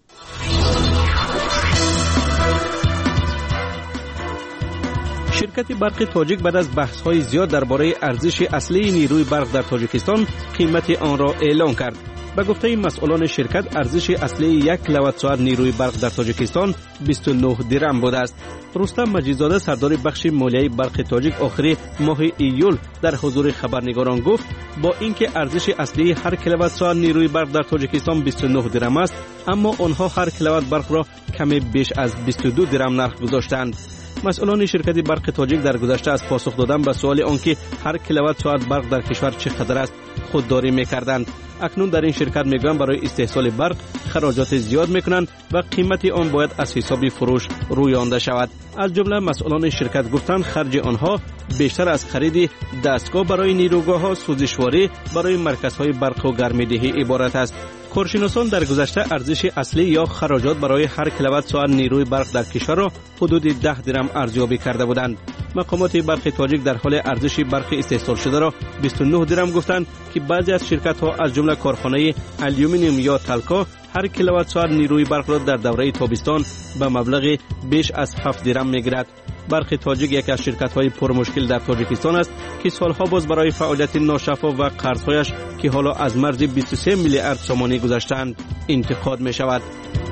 شرکت برق تاجیک بعد از بحث‌های زیاد درباره ارزش اصلی نیروی برق در تاجیکستان قیمت آن را اعلام کرد. به گفته مسئولان شرکت ارزش اصلی یک کیلووات ساعت نیروی برق در تاجیکستان بیست و نه درم بوده است. رستم مجیدزاده سردار بخش مالیه برق تاجیک آخری ماه ایول در حضور خبرنگاران گفت با اینکه ارزش اصلی هر کیلووات ساعت نیروی برق در تاجیکستان بیست و نه درم است، اما آنها هر کیلووات برق را کمی بیش از بیست و دو درم نرخ گذاشتند. مسئولان شرکت برق تاجیک در گذشته از پاسخ دادن به سوال آنکه هر کیلووات ساعت برق در کشور چقدر است خودداری می‌کردند. اکنون در این شرکت میگویند برای استحصال برق خراجات زیاد میکنند و قیمت آن باید از حساب فروش روی آنده شود. از جمله مسئولان شرکت گفتند خرج آنها بیشتر از خرید دستگاه برای نیروگاه‌ها، سوزشواری برای مرکزهای برق و گرمایدهی عبارت است. کارشناسان در گذشته ارزش اصلی یا خراجات برای هر کیلووات ساعت نیروی برق در کشور را حدود ده درم ارزیابی کرده بودند. مقامات برق تاجیک در حال ارزش برق استحصال شده را بیست و نه درم گفتند که بعضی از شرکت‌ها از جمله کارخانه آلومینیوم یا تلکا هر کیلووات ساعت نیروی برق را در دوره تابستان به مبلغ بیش از هفت درم می‌گیرد. برق تاجیک یکی از شرکت‌های پرمشکل در تاجیکستان است که سالها باز برای فعالیت ناشفاف و قرض‌هایش که حالا از مرز بیست و سه میلیارد سومانی گذشتند انتقاد می‌شود.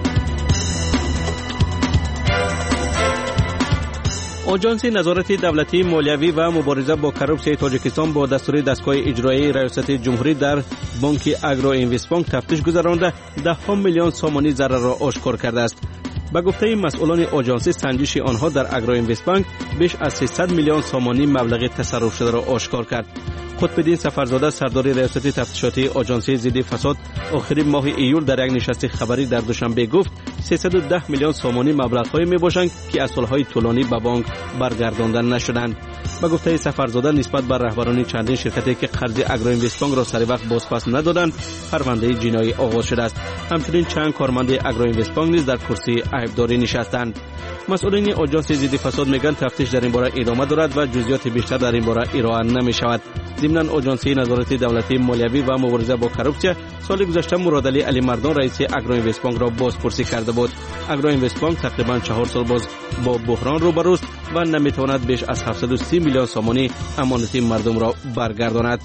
آژانس نظارت دولتی مالیوی و مبارزه با کروپسیون تاجیکستان با دستور دستگاه اجرایی ریاست جمهوری در بانک اگرو اینوست بانک تفتیش گذرانده ده میلیون سومانی ضرر را آشکار کرده است. به گفته مسئولان آژانس سنجش آنها در اگرو اینوست بانک بیش از سیصد میلیون سومانی مبلغ تصرف شده را آشکار کرد. قطب‌الدین سفرزاده سردار ریاست تفتیشاتی آژانس ضد فساد آخرین ماه ایول در یک نشست خبری در دوشنبه گفت سیصد و ده میلیون سومانی مبلغ‌های میباشند که از سال‌های طولانی به بانک برگردانده نشدند. به گفته سفرزاده نسبت به رهبران چندین شرکتی که قرض اگرو اینوست بانک را سر وقت بازپس ندادند پرونده جنایی آغاز شده است. همچنین چند کارمند اگرو اینوست بانک نیز در کرسی عیبداری نشستند. مسئولین آژانس ضد فساد میگن تفتیش در این باره ادامه دارد و جزئیات بیشتر در این باره ارائه نمی‌شود. ضمن آژانس نظارت دولتی مالیوی و مبارزه با کروپسیون سال گذشته مرادعلی علی مردان رئیس اگرو اینوست بانک را بازپرسی کرده بود. اگرو اینوست بانک تقریبا چهار سال باز با بحران روبروست و نمیتواند بیش از هفتصد و سی میلیون سومانی امانت مردم را برگرداند.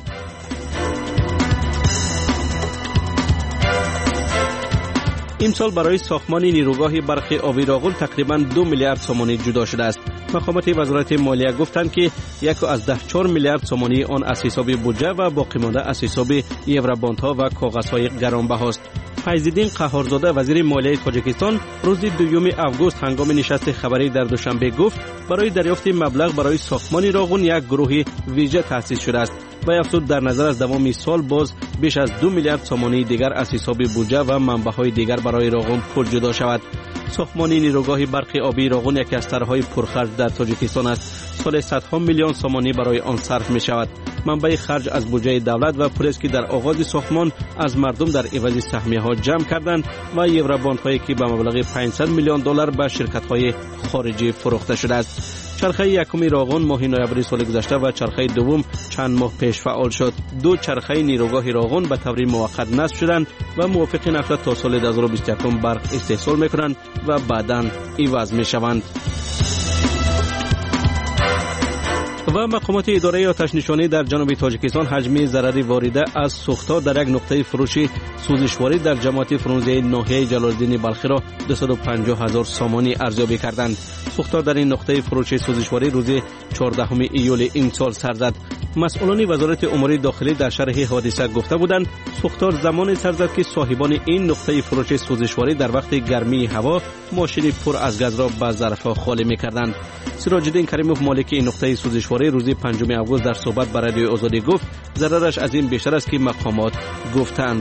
امسال برای ساختمان نیروگاه برق آبی راغون تقریبا دو میلیارد سومانی جدا شده است. مقامات وزارت مالیه گفتند که یک از ده چهار میلیارد سومانی آن از حساب بودجه و باقی مانده از حساب یوراباندها و کاغذهای گرانبهاست. فیض‌الدین قهارزاده وزیر مالیه تاجیکستان روز دوم آگوست هنگام نشست خبری در دوشنبه گفت برای دریافت مبلغ برای ساختمان راغون یک گروه ویژه تأسیس شده است و افزود در نظر از دوام سال باز بیش از دو میلیارد سومانی دیگر از حساب بودجه و منبع‌های دیگر برای راغون پول جدا شود. ساختمان نیروگاه برق آبی راغون یکی از طرح‌های پرخرج در تاجیکستان است. سال صدها میلیون سومانی برای آن صرف می شود. منبع خرج از بودجه دولت و پولی که در آغاز ساختمان از مردم در عوض سهمیه‌ها جمع کردند و یوراباندهایی که به مبلغ پانصد میلیون دلار به شرکت‌های خارجی فروخته شده است. چرخه یکم راغون ماه نوامبر سال گذشته و چرخه دوم چند ماه پیش فعال شد. دو چرخه نیروگاه راغون به طور موقت نصب شدند و موافق نفت تا سال دو هزار و بیست و یک برق استحصال میکنند و بعداً عوض میشوند. و مقامات اداره آتش نشانی در جنوب تاجیکستان حجم ضرری وارده از سوختار در یک نقطه فروش سوزشواری در جماعت فرونزه ناحیه جلال‌الدین بلخی را دویست و پنجاه هزار سامانی ارزیابی کردند. سوختار در این نقطه فروش سوزشواری روز چهاردهم ایول این سال سر زد. مسئولان وزارت امور داخلی در شرح حادثه گفته بودند سوختار زمان سر زد که صاحبان این نقطه فروش سوزشواری در وقت گرمی هوا ماشین پر از گاز را به ظرفها خالی می‌کردند. سراج الدین کریموف مالک این نقطه سوزشواری روز پنجم آگوست در صحبت با رادیوی آزادی گفت ضررش از این بیشتر است که مقامات گفتند.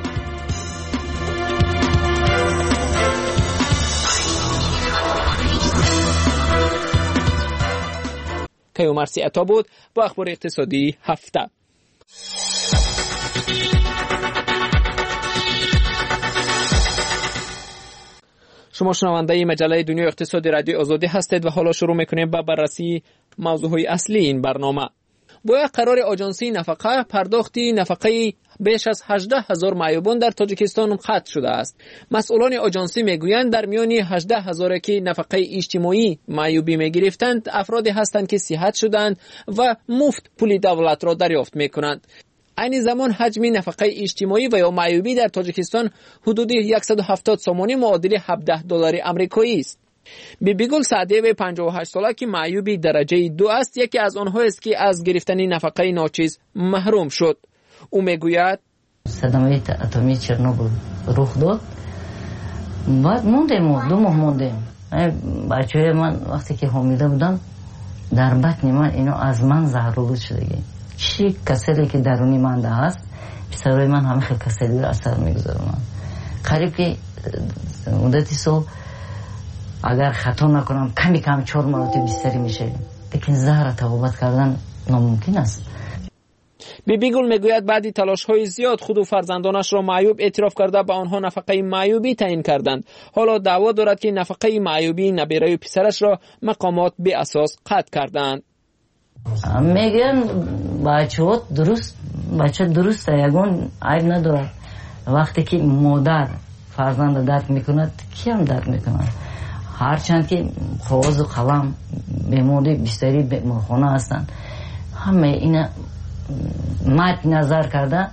کیومرثی عطا بود با اخبار اقتصادی هفته. شما شنونده مجله دنیای اقتصادی رادیو آزادی هستید و حالا شروع میکنیم با بررسی موضوعهای اصلی این برنامه. با قرار آژانسی نفقه پرداختی نفقه بیش از هجده هزار معیوبان در تاجیکستان قطع شده است. مسئولان آژانسی میگویند در میان هجده هزار که نفقه اجتماعی معیوبی میگرفتند افرادی هستند که صحت شدند و مفت پول دولت را دریافت میکنند. این زمان حجم نفقه اجتماعی و یا معیوبی در تاجیکستان حدود صد و هفتاد سامانی معادل هفده دلار آمریکایی است. بیبی گل سعدیه پنجاه و هشت ساله که معیوبی درجه دو است یکی از آنها است که از گرفتن نفقه ناچیز محروم شد. او میگوید صدمه اتمی چرنوبیل رخ داد. بعد موندیم دو ماه موندیم. بچه‌های من وقتی که حامله بودن در بطن من اینو از من زهرآلود شده. چی کسری که درونی من هست پسرای من همه خیلی کسری رو اثر میگذارن. قریب که مدتی سو اگر خطا نکنم کمی کم چهار مرتبه بیشتری میشه. لیکن زهر توبت کردن ناممکن است. بیبی گل میگوید بعدی تلاش های زیاد خود و فرزندانش را معیوب اعتراف کرده به آنها نفقه معیوبی تعیین کردند. حالا دعوا دارد که نفقه معیوبی نبیره و پسرش را مقامات به اساس قطع کردند. میگن بچه ها درست بچه درسته یگون عیب ندارد. وقتی که مادر فرزند درد میکند کیم درد میکند؟ هرچند که کاغذ و قلم بیماری بیشتری بیمارخانه هستند همه این مد نظر کرده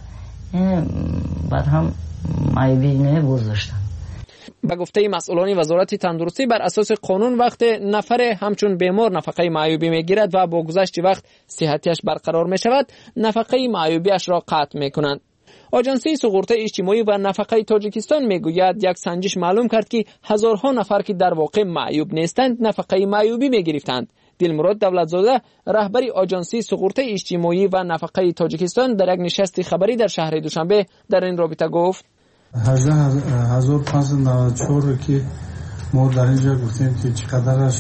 بعد هم معیوبی نگذاشتن. به گفته مسئولان وزارت تندرستی بر اساس قانون وقت نفر همچون بیمار نفقه معیوبی میگیرد و با گذشت وقت صحتیش برقرار می شود نفقه معیوبیش را قطع می کنند. آژانسی سقوط اجتماعی و نفقه تاجیکستان میگوید یک سنجش معلوم کرد که هزارها نفر که در واقع معیوب نیستند نفقه معیوبی میگرفتند. دلمراد دولتزاده رهبری آژانسی سقوط اجتماعی و نفقه تاجیکستان در یک نشست خبری در شهر دوشنبه در این رابطه گفت هجده هزار و پانصد و نود و چهار که ما در اینجا گفتیم که چقدرش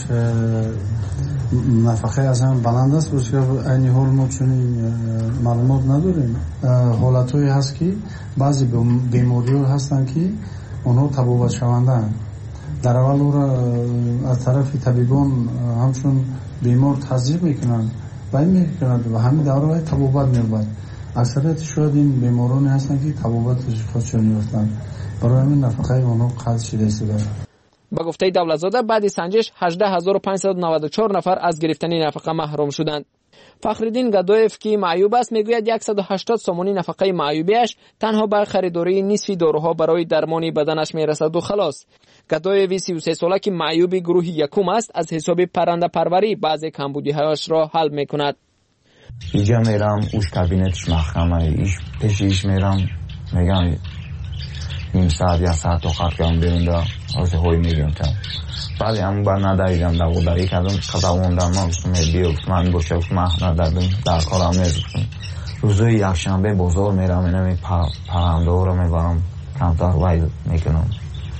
نفقه از هم بلند است باشه که اینی حال ما چون معلومات نداریم. حالت هایی هست که بعضی بیماری ها هستن که اونها تبابت شوندن در اول او را از طرف طبیبان همچون بیمار تذیب میکنن و این میکنند و همین دوره های تبابت میبود. اکثریت شاید این بیمارانی هستن که تبابتش خودشون میفتن برای همین نفقه اونها قطع شده است. با گفته دولتزاده بعد سنجش هجده هزار و پانصد و نود و چهار نفر از گرفتن نفقه محروم شدند. فخرالدین گدایف که معیوب است میگوید صد و هشتاد سامانی نفقه معیوبیش تنها بر خریداری نصف داروها برای درمان بدنش میرسد و خلاص. گدایف سی و سه ساله که معیوب گروه یکم است از حساب پرنده پروری بعضی کمبودی‌هایش را حل میکند. اینجا میرم اوش کابینتش محکمه ایش پیش ایش میرم میگم نیم ساعت یا ساعت آخر که هم بیرونده از های میگم تم بعد همون بر نداریدم دقو داری کردم قداموندم من بستم بیو من باشه مح ندادم در کارم میرفتم. روزوی یک شنبه بازار میرم اینمی پرنده ها رو میبرم کمتر وای میکنم.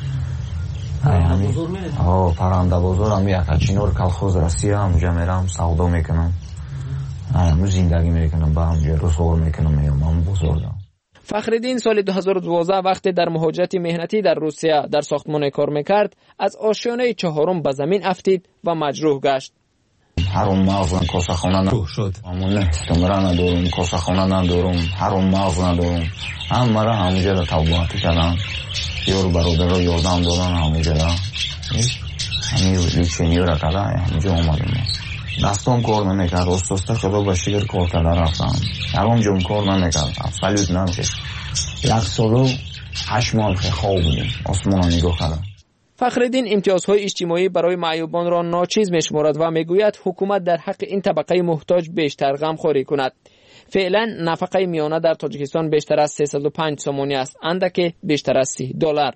آه پرنده بازار هم یک اچینور کلخوز رسیه همونجا میرم سودا میکنم. همون زندگی میکنم با همونجا رسول میکنم میام هم بازار دارم. فخرالدین سال دو هزار و دوازده وقتی در مهاجرت مهنتی در روسیه در ساختمان کار میکرد از آشیانه چهارم به زمین افتید و مجروح گشت. هرون مغزم کاسخانه ندارم شد همون استمرار ندارم کاسخانه ندارم هرون مغز ندارم هم مرا همونجا را توبات کردن یار برادر را یادم دادن همونجا را همین لیچینی را کردن همونجا اومدم دستم کار نمیکرد. استاد خدا با شیر کار کرده رفتم. یکم جون کار نمیکرد. افسلیت نمیشه. یک سال و هشت ماه خواب بودیم. آسمان رو نگاه کردم. فخرالدین امتیازهای اجتماعی برای معیوبان را ناچیز می‌شمارد و میگوید حکومت در حق این طبقه محتاج بیشتر غمخواری کند. فعلا نفقه میانه در تاجیکستان بیشتر از سیصد و پنج سومونی است، اندک بیشتر از سی دلار.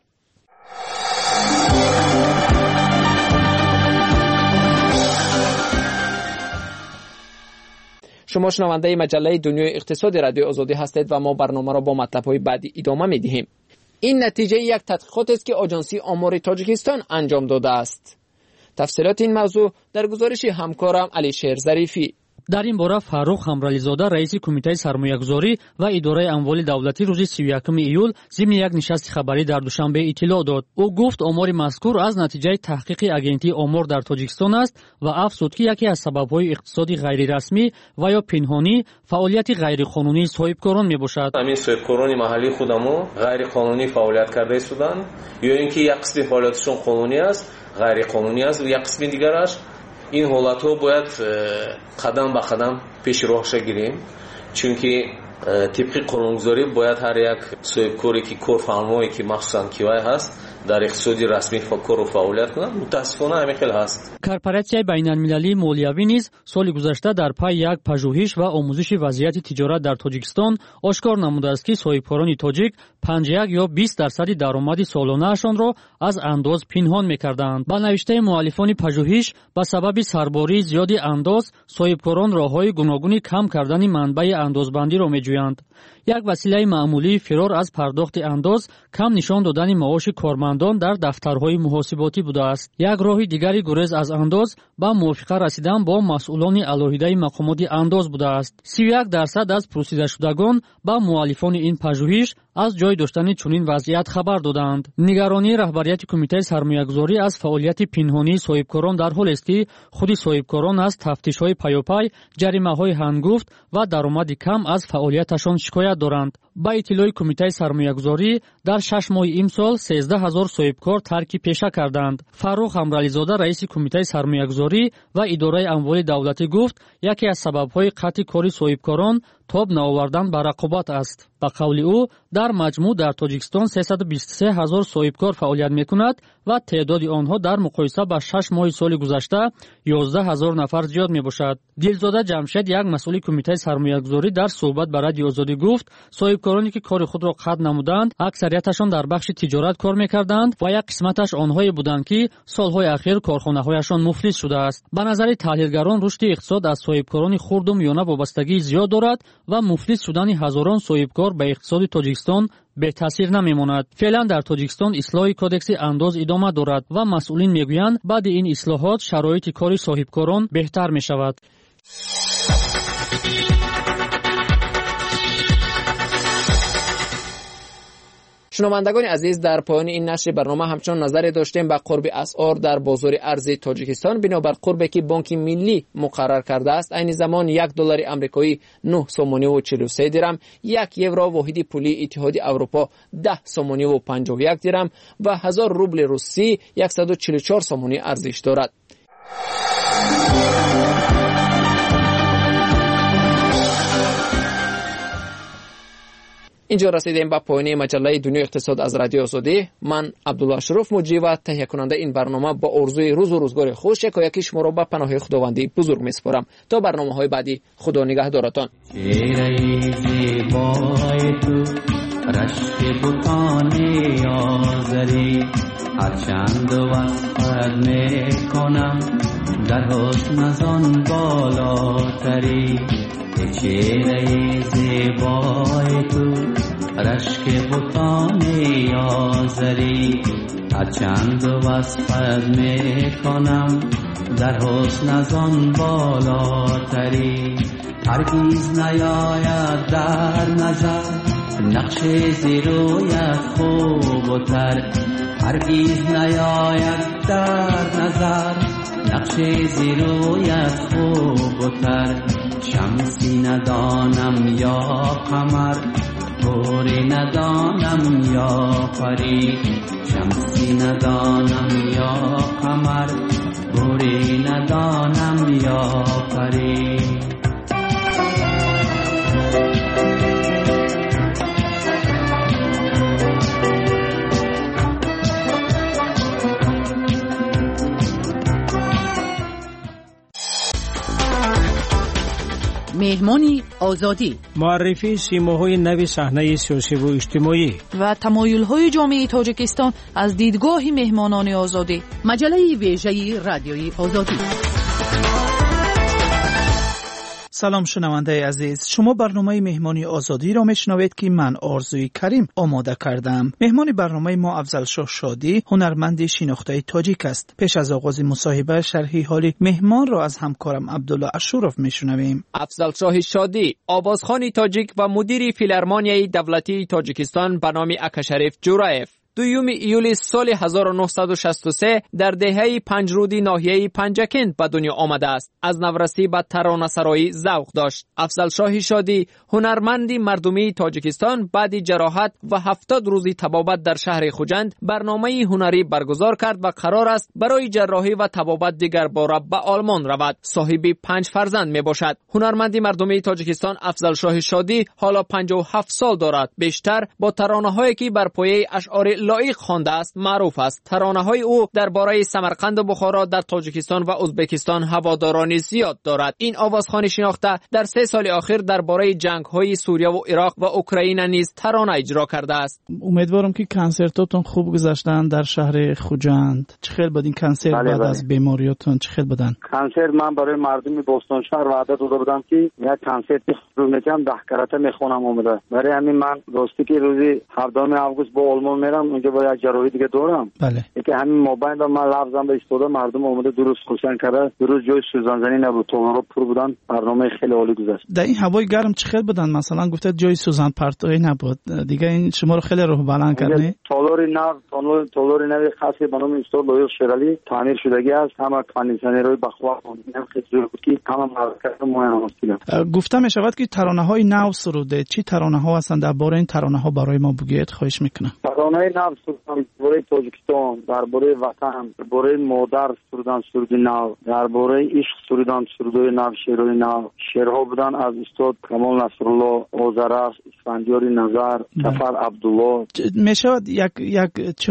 شما شنونده مجله دنیای اقتصادی رادیو آزادی هستید و ما برنامه را با مطلب‌های بعدی ادامه می‌دهیم. این نتیجه یک تحقیقات است که آژانسی آمار تاجیکستان انجام داده است. تفصیلات این موضوع در گزارش همکارم علیشیر ظریفی. در این باره فاروق حمرالی‌زاده رئیس کمیته سرمایه‌گذاری و اداره اموال دولتی روز سی و یکم ایول ضمن یک نشست خبری در دوشنبه اطلاع داد. او گفت آمار مذکور از نتیجه تحقیق آگنتی آمار در تاجیکستان است و افزود که یکی از سبب‌های اقتصادی غیررسمی و یا پنهانی فعالیت غیرقانونی صاحبکاران میباشد. همین صاحبکاران محلی خودمو غیرقانونی فعالیت کرده بودند یا اینکه یک قسم فعالیتشون قانونی است، غیرقانونی است و یک قسم دیگرش. این حالت‌ها باید قدم به قدم پیش روش گیریم، چونکه طبق قانونگذاری باید هر یک صاحبکاری که کارفرمایی که مخصوصاً کیوای هست در اقتصادی رسمی کار و فعالیت کنند. متاسفانه همین خیلی هست. کورپوراسیای بین‌المللی مولیوی نیز سال گذشته در پی یک پژوهش و آموزش وضعیت تجارت در تاجیکستان آشکار نموده است که صاحبکاران تاجیک پنجاه و یک یا بیست درصد درآمد سالانه‌شان را از انداز پنهان می‌کردند. با نوشته مؤلفان پژوهش به سبب سرباری زیادی انداز صاحبکاران راه‌های گوناگون کم کردن منبع اندازبندی را می‌جویند. یک وسیله معمولی فرار از پرداخت انداز کم نشان دادن معاش کارمندان در دفترهای محاسباتی بوده است. یک راه دیگری گریز از انداز با موافقه رسیدن با مسئولان علیحده مقامات انداز بوده است. سی و یک درصد از پرسیده شدگان با مؤلفان این پژوهش از جای داشتن چنین وضعیت خبر دادند. نگرانی رهبریت کمیته سرمایه‌گذاری از فعالیت پنهانی صاحبکاران در حالی است که خود صاحبکاران از تفتیش‌های پیاپی، جریمه‌های هنگفت و درآمد کم از فعالیتشان شکایت دارند. با اطلاع کمیته سرمایه‌گذاری در شش ماه امسال سیزده هزار صاحبکار ترک پیشه کردند. فاروق حمرالی‌زاده رئیس کمیته سرمایه‌گذاری و اداره اموال دولتی گفت یکی از سبب‌های قطع کاری صاحبکاران تاب نآوردن به رقابت است. با قول او در مجموع در تاجیکستان سیصد و بیست و سه هزار صاحبکار فعالیت می‌کند و تعداد آنها در مقایسه با شش ماه سال گذشته یازده هزار نفر زیاد میباشد. دلزاده جمشید یک مسئول کمیته سرمایه‌گذاری در صحبت با رادیو آزادی گفت صاحبکارانی که کار خود را قطع نمودند اکثریتشان در بخش تجارت کار می‌کردند و یک قسمتش آنهایی بودند که سالهای اخیر کارخانه‌هایشان مفلس شده است. به نظر تحلیلگران رشد اقتصاد از صاحبکاران خرد و میانه وابستگی زیاد دارد و مفلس شدن هزاران صاحبکار به اقتصاد تاجیکستان به تاثیر نمیماند. فعلا در تاجیکستان اصلاح کدکس انداز ادامه دارد و مسئولین میگویند بعد این اصلاحات شرایط کار صاحبکاران بهتر می شود. شنوندگان عزیز، در پایان این نشر برنامه همچنان نظری داشتیم به قرب اسعار در بازار ارزی تاجیکستان. بنابر قربی که بانک ملی مقرر کرده است، عین زمان یک دلار آمریکایی نه سومانی و چهل و سه درم، یک یورو واحد پولی اتحادیه اروپا ده سومانی و پنجاه و یک درم و هزار روبل روسی صد و چهل و چهار سومانی ارزش دارد. اینجا رسیدیم به پایان مجله دنیای اقتصاد از رادیو آزادی. من عبدالله شروف مجری و تهیه کننده این برنامه با آرزوی روز و روزگار خوش یکی شما را به پناه خداوندی بزرگ میسپارم. تا برنامه‌های بعدی، خدا نگهدارتان. هرچند وصفت میکنم در حسن از آن بالاتری، چهره زیبای تو رشک بتان آزری. هرچند وصفت میکنم در حسن از آن بالاتری، هرگیز نیاید در نظر نقش زیرویت خوب و تر، هرگیز نیاید در نظر نقش زیرویت خوب و تر. شمسی ندانم یا قمر، طوری ندانم یا پری، شمسی ندانم یا قمر، گوری ندانم یا پری. مهمانی آزادی، معرفی سیماهای نوی صحنه سیاسی و اجتماعی و تمایل‌های جامعه تاجیکستان از دیدگاه مهمانان آزادی. مجله ویژه رادیوی آزادی. سلام شنونده عزیز، شما برنامه مهمانی آزادی را میشنوید که من آرزوی کریم آماده کردم. مهمان برنامه ما افضل شاه شادی، هنرمند شناخته تاجیک است. پیش از آغاز مصاحبه شرحی حال مهمان را از همکارم عبدالله اشورف میشنویم. افضل شاه شادی، آوازخوان تاجیک و مدیر فیلارمونیای دولتی تاجیکستان به نام اکاشریف جورایف، دوم ایول سال هزار و نهصد و شصت و سه در دهه پنجرودی ناحیه پنجکند به دنیا آمده است. از نورسی به ترانه‌سرایی ذوق داشت. افضل شاه شادی، هنرمندی مردمی تاجیکستان، بعد جراحت و هفتاد روزی طبابت در شهر خوجند برنامه هنری برگزار کرد و قرار است برای جراحی و طبابت دیگر باره به آلمان رود. صاحب پنج فرزند می باشد. هنرمندی مردمی تاجیکستان افضل شاه شادی حالا پنجاه و هفت سال دارد. بیشتر با ترانه‌هایی که بر پایه اشعار لایق خوانده است معروف است. ترانه‌های او درباره سمرقند و بخارا در تاجیکستان و ازبکستان هوادارانی زیاد دارد. این آوازخوان شناخته در سه سال اخیر درباره جنگ‌های سوریه و عراق و اوکراین نیز ترانه اجرا کرده است. امیدوارم که کنسرتاتون خوب گذشتن در شهر خوجند. چه خیلی بود این کنسرت بعد بله. از بیماریاتون چه خیلی بودن؟ کنسرت من برای مردم بوستون شهر وعده داده بودم که یک کنسرت رو میگم ده کرته میخونم اومده. برای همین من راستی که روزی هفتم آگوست با آلمان میرم، اونجا با یک جراحی دیگه دارم. بله. اینکه همین موبایل و من لفظم به استفاده مردم اومده درست خوشن کرده. درست جای سوزانزنی نبود، تو رو پر بودن. برنامه خیلی عالی گذشت. در این هوای گرم چه خیلی بودن؟ مثلا گفته جای سوزان پرتوی نبود. دیگه این شما رو خیلی روح بلند کرده. تالاری نو تالار تالاری نو خاصی به نام استاد لویل شرالی تعمیر شدگی است. همه کاندیشنرهای بخوا هم خیلی زور بود که همه مرکز مهم است. گفته می شود که ترانه‌های نو سروده. چی ترانه‌ها هستند؟ درباره این ترانه‌ها برای ما بگید خواهش میکنم. ترانه‌های نو سرودن درباره تاجیکستان، درباره وطن، درباره مادر سرودن سرود نو، درباره عشق سرودن سرود نو، شعرهای نو. شعرها بودن از استاد کمال نصرالله، آذرخش، اسفندیار نظر، سفر عبدالله. می شود یک یک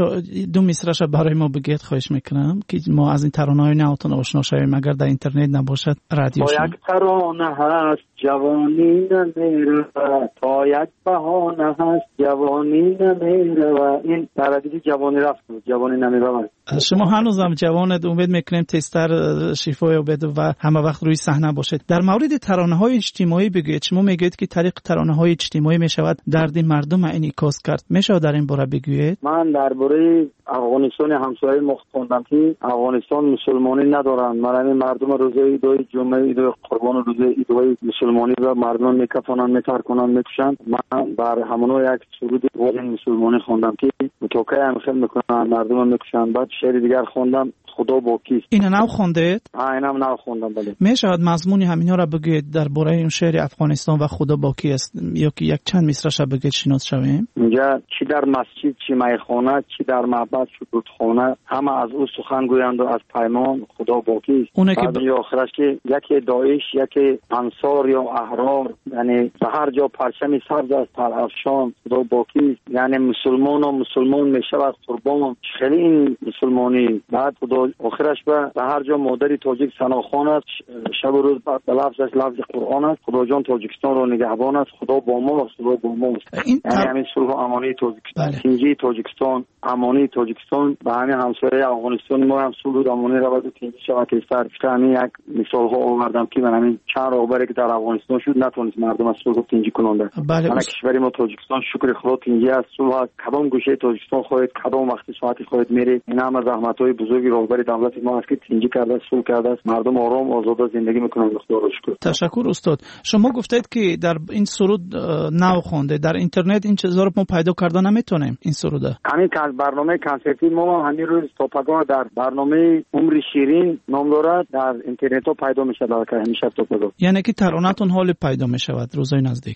دو مصرعش برای ما بگید خواهش میکنم که ما از این ترانه‌های نوتون آشنا شویم اگر در اینترنت نباشد رادیو شما. یک ترانه هست جوانی نمیره، تا یک بهانه هست جوانی نمیره. این تردید جوانی رفت، جوانی نمیره. شما هنوزم جوانید، امید میکنیم تستر شفای بده و همه وقت روی صحنه باشید. در مورد ترانه‌های اجتماعی بگید. شما میگید که طریق ترانه‌های اجتماعی میشود درد مردم انعکاس کرد. میشه در این باره بگویید؟ من درباره افغانستان همسایه ما خوندم که افغانستان مسلمانی ندارن. من مردم روزه ایدای جمعه ایدای قربان روزه ایدای مسلمانی و مردم میکفنن، میترکنن، میکشن. من بر همونو یک سرود واقعا مسلمانی خوندم که توکای هم خیلی میکنن، مردم میکشن. بعد شعر دیگر خوندم خدا با کیست. این نو خوندید؟ ها اینم نو خوندم. بله. میشود مضمون همینا را بگید درباره این شعر افغانستان و خدا با کیست، یا که یک چند مصرعش بگید شناس شویم؟ اینجا چی در مسجد چی میخانه، چی در معبد چی رودخانه، همه از او سخن گویند و از پیمان خدا با کیست. اونه که بعد ب... آخرش که یکی داعش یکی انصار یا احرار، یعنی به هر جا پرچم سبز از پرافشان خدا با کیست. یعنی مسلمان و مسلمان میشود قربان. خیلی این مسلمانی. بعد خدا آخرش به هر جا مادری تاجیک ثناخوان است، شب و روز به لفظش لفظ قرآن است. خدا جان تاجیکستان رو نگهبان است. خدا با ما است، خدا با ما است. این یعنی همین صلح و امانی تاجیکستان، بله. تینجی تاجیکستان، امانی تاجیکستان به همین همسایه افغانستان ما هم صلح و امانی رود و تینجی شود که سر همین یک مثال ها آوردم که من همین چند راهبری که در افغانستان شد نتونست مردم از صلح و تینجی کننده. بله. من کشوری ما تاجیکستان شکر خدا تینجی است. صلح کدام گوشه تاجیکستان خواهد، کدام وقتی ساعتی خواهد میره. این هم از زحمت‌های بزرگی راهبری دولت ما است که تینجی کرده، صلح کرده است. مردم آرام آزاد زندگی میکنن. خدا رو شکر. تشکر استاد. شما گفتید که در این سرود نو خونده. در اینترنت این چیزا رو ما پیدا کردن نمیتونیم این سروده. همین برنامه کنسرتی ما همین روز توپگاه در برنامه عمر شیرین نام دارد، در اینترنت ها پیدا میشه. در همیشه توپگاه. یعنی که ترانه‌تون حال پیدا میشود روزای نزدیک.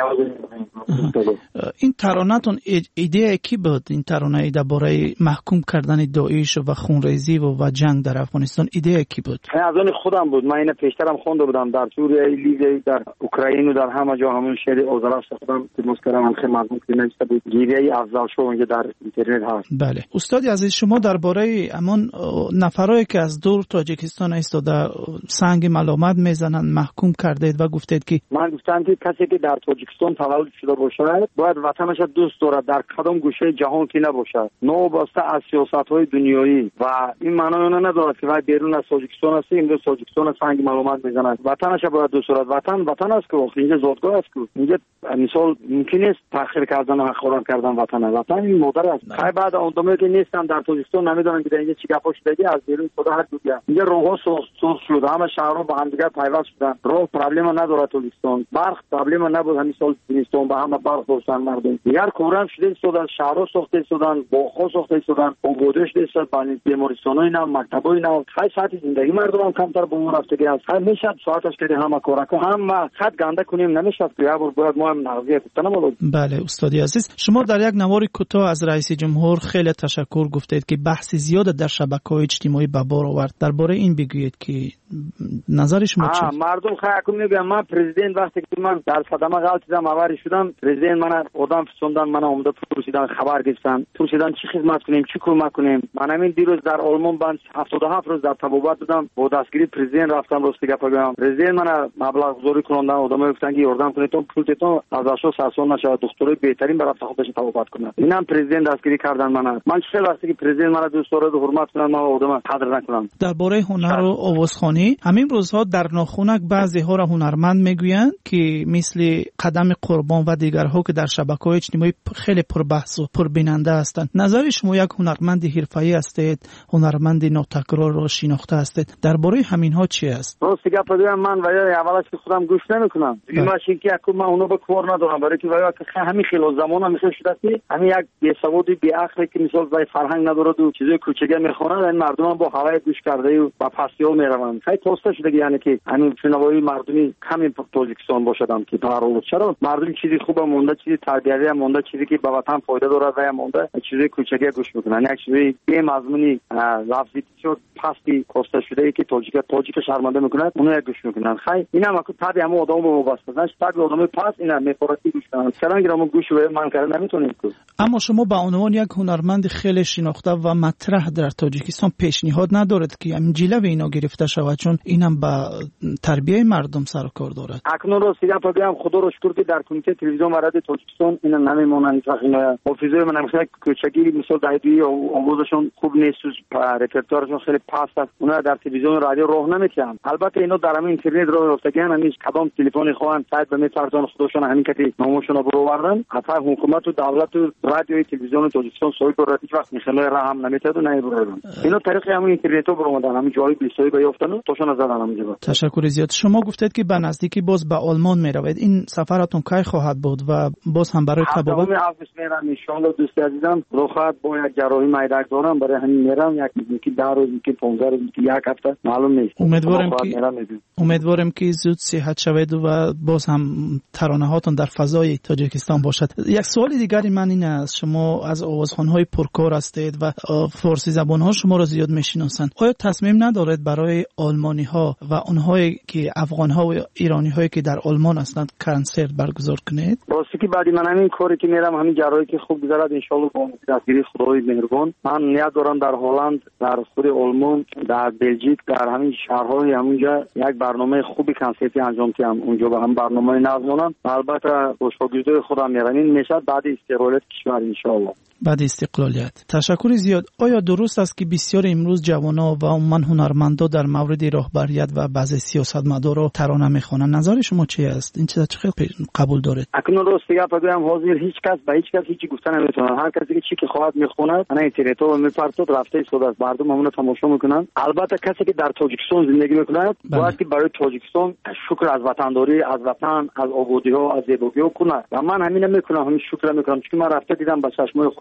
این ترانه‌تون ایده کی بود؟ این ترانه درباره محکوم کردن داعش و خونریزی جنگی و, و جنگ در افغانستان ایده کی بود؟ از اون خودم بود. من اینو پیشترم خونده بودم در سوریه، لیبی، در اوکراین و در همه جا. همون شعر اوزراش خودم مذکرم خیلی مضمون که نوشته بود. گیریه افضل شو اونجا در اینترنت هست. بله. استاد عزیز، شما درباره امان نفرایی که از دور تاجیکستان ایستاده سنگ ملامت میزنن محکوم کردید و گفتید که من گفتم که کسی که در تاجیکستان تولد شده باشه باید وطنش دوست دارد، در کدام گوشه جهان که نباشه، نوابسته از سیاست‌های دنیایی. و این معنی اون نداره که بیرون از تاجیکستان است اینجا تاجیکستان سنگ ملامت میزنه. وطنش باید دوست دارد. وطن وطن است که اینجا زادگاه است که اینجا مثال ممکن است تأخیر کردن و حقارت کردن وطن. وطن این مادر است. خیلی بعد آدمایی که نیستن در تاجیکستان نمیدونن که اینجا چی گپا شده، از بیرون خدا هر دو بیا. اینجا راهها سوخت شد، همه شهرها با هم دیگه پیوست شدن. راه پرابلم نداره تاجیکستان. برق پرابلم نبود، همین سال زمستون با هم برق داشتن مردم. دیگر کورم شده شدن، شهرها ساخته شدن، باغ‌ها ساخته شدن، آبادش شده، بانی بیمارستانای نو، مکتبای نو. خیلی ساعت زندگی مردم هم کمتر به اون رفتگی است. خیلی میشه ساعتش که همه کارا که هم خط گنده کنیم نمیشه. یا باید ما هم نقضیه گفتن مولود. بله استادی عزیز، شما در یک نوار کوتاه از رئیس جمهور خیلی تشکر گفتید که بحث زیاد در شبکه‌های اجتماعی به بار آورد. درباره این بگویید که نظر شما چیست؟ مردم خیلی میگن من پرزیدنت وقتی که من در صدمه غلط دیدم آوری شدم، پرزیدنت من آدم فسوندن، من اومده پرسیدن خبر گرفتن، پرسیدن چی خدمت کنیم، چی کمک کنیم. من همین دیروز در آلمان بند هفتاد و هفت روز در تبابت بودم، با دستگیری پرزیدنت رفتم راستی گپ بگم. پرزیدنت من مبلغ گذاری کردن، آدمای گفتن که یاردم کنید تا پولتون از اشو سرسون نشه، دکترای بهترین برای خودش تبابت کنه. اینم پرزیدنت دستگیری کردن. من من چه وقتی که پرزیدنت من دوست داره و حرمت کنم، من آدم قدر نکنم. درباره هنر و آوازخوانی همین روزها در ناخونک بعضی ها را هنرمند میگویند که مثل قدم قربان و دیگرها که در شبکه‌های اجتماعی خیلی پربحث و پربیننده هستند. نظر شما یک هنرمند حرفه‌ای هستید، هنرمند ناتکرار را شناخته هستید، درباره همین ها چی است؟ راست گپ بگم من و یا اولش که خودم گوش نمیکنم. دیگه ماشین که من اونو به کار ندارم، برای که وایا که همین خیلی زمانم میشه شده که همین یک بی سوادی بی عقلی که مثال وای فرهنگ نداره و چیزای کوچیکه میخونه، این مردم با هوای گوش کرده و با پسیو میروند. خیلی توسته شده یعنی که همین شنوایی مردمی کمی تاجیکستان باشدم که برای چرا مردم چیزی خوبه مونده، چیزی تربیتی مونده، چیزی که به وطن فایده داره و مونده، چیزی کوچیکه گوش میکنن. یک چیزی بی مضمونی لفظی شد پستی کوسته شده ای که تاجیک تاجیک شرمنده میکنه اونو گوش میکنن. خیلی اینا ما تابع هم آدم رو وابسته نش، تابع آدم پاس اینا میخورتی گوش کنن. چرا گرام گوش و من کردن نمیتونیم که. اما شما به عنوان یک هنرمند خیلی شناخته و مطرح در تاجیکستان پیشنهاد ندارد که همین جلوه اینا گرفته شود، چون اینم با تربیت مردم سر و کار دارد. اکنون رو سیگا بگم خدا رو شکر که در کمیته تلویزیون و رادیو تاجیکستان اینا نمیمونن. اینا حافظه من مثلا کوچگی مثلا دایدی و آموزشون خوب نیست، رپرتوارشون خیلی پست است، اونا در تلویزیون و رادیو راه نمیتونن. البته اینا در همین اینترنت راه افتادن، همین کدام تلفن خواهن سایت به میفرزان خودشون همین کتی نامشون رو بروردن. حتی حکومت و دولت و رادیو تلویزیون تاجیکستان سوی رو هیچ وقت میخنه راه هم نمیتاد و نمیبرن. اینا طریق همین اینترنت رو بروردن، همین جای بیسوی بیافتن توشون زدن همینجا. تشکر زیاد. شما گفتید که به نزدیکی باز به آلمان میروید. این سفرتون کی خواهد بود و باز هم برای تبابت؟ همین آگوست میرم ان شاء الله. دوست عزیزم روخات با یک جراحی میدک دارم، برای همین میرم. یک یکی ده روز یکی پانزده روز یک هفته معلوم نیست. امیدوارم که امیدوارم که زود صحت شوید و باز هم ترانه هاتون در فضای تاجیکستان باشد. یک سوال دیگری من این است، شما از آوازخوان‌های پرکار هستید و فارسی زبان‌ها شما را زیاد میشناسند. آیا تصمیم ندارید برای آلمانی‌ها و اونهایی که افغان‌ها و ایرانی‌هایی که در آلمان هستند کنسرت برگزار کنید؟ راستی که بعد من همین کاری که میرم، همین جراحی که خوب گذرد ان شاء الله با دستگیری خدای مهربان، من نیت دارم در هلند، در خود آلمان، در بلژیک، در همین شهرهای همونجا یک برنامه خوبی کنسرتی انجام دهم. اونجا با هم برنامه نظمونم. البته باشگاه‌گذاری خودم میرم. این میشه بعد استقلالیت کشور ان شاء الله. بعد استقلالیت. تشکر زیاد. آیا درست است که بسیار امروز جوانان و عموما هنرمندا در مورد راهبریت و بعضی سیاستمدارا ترانه میخوانند؟ نظر شما چی است؟ این چیزا چه خیلی قبول دارید؟ اکنون راست بگم حاضر هیچ کس به هیچ کس هیچی گفتن نمیتونه. هر کسی که چی که خواهد میخونه انا اینترنت رو میپرسد رفته خود از مردم همون تماشا میکنن. البته کسی که در تاجیکستان زندگی میکنه باید که برای تاجیکستان شکر از وطنداری، از وطن، از آبادی ها، از زیبایی ها کنه. و من همین میکنم، همین شکر میکنم، چون من رفته دیدم با چشمای خودم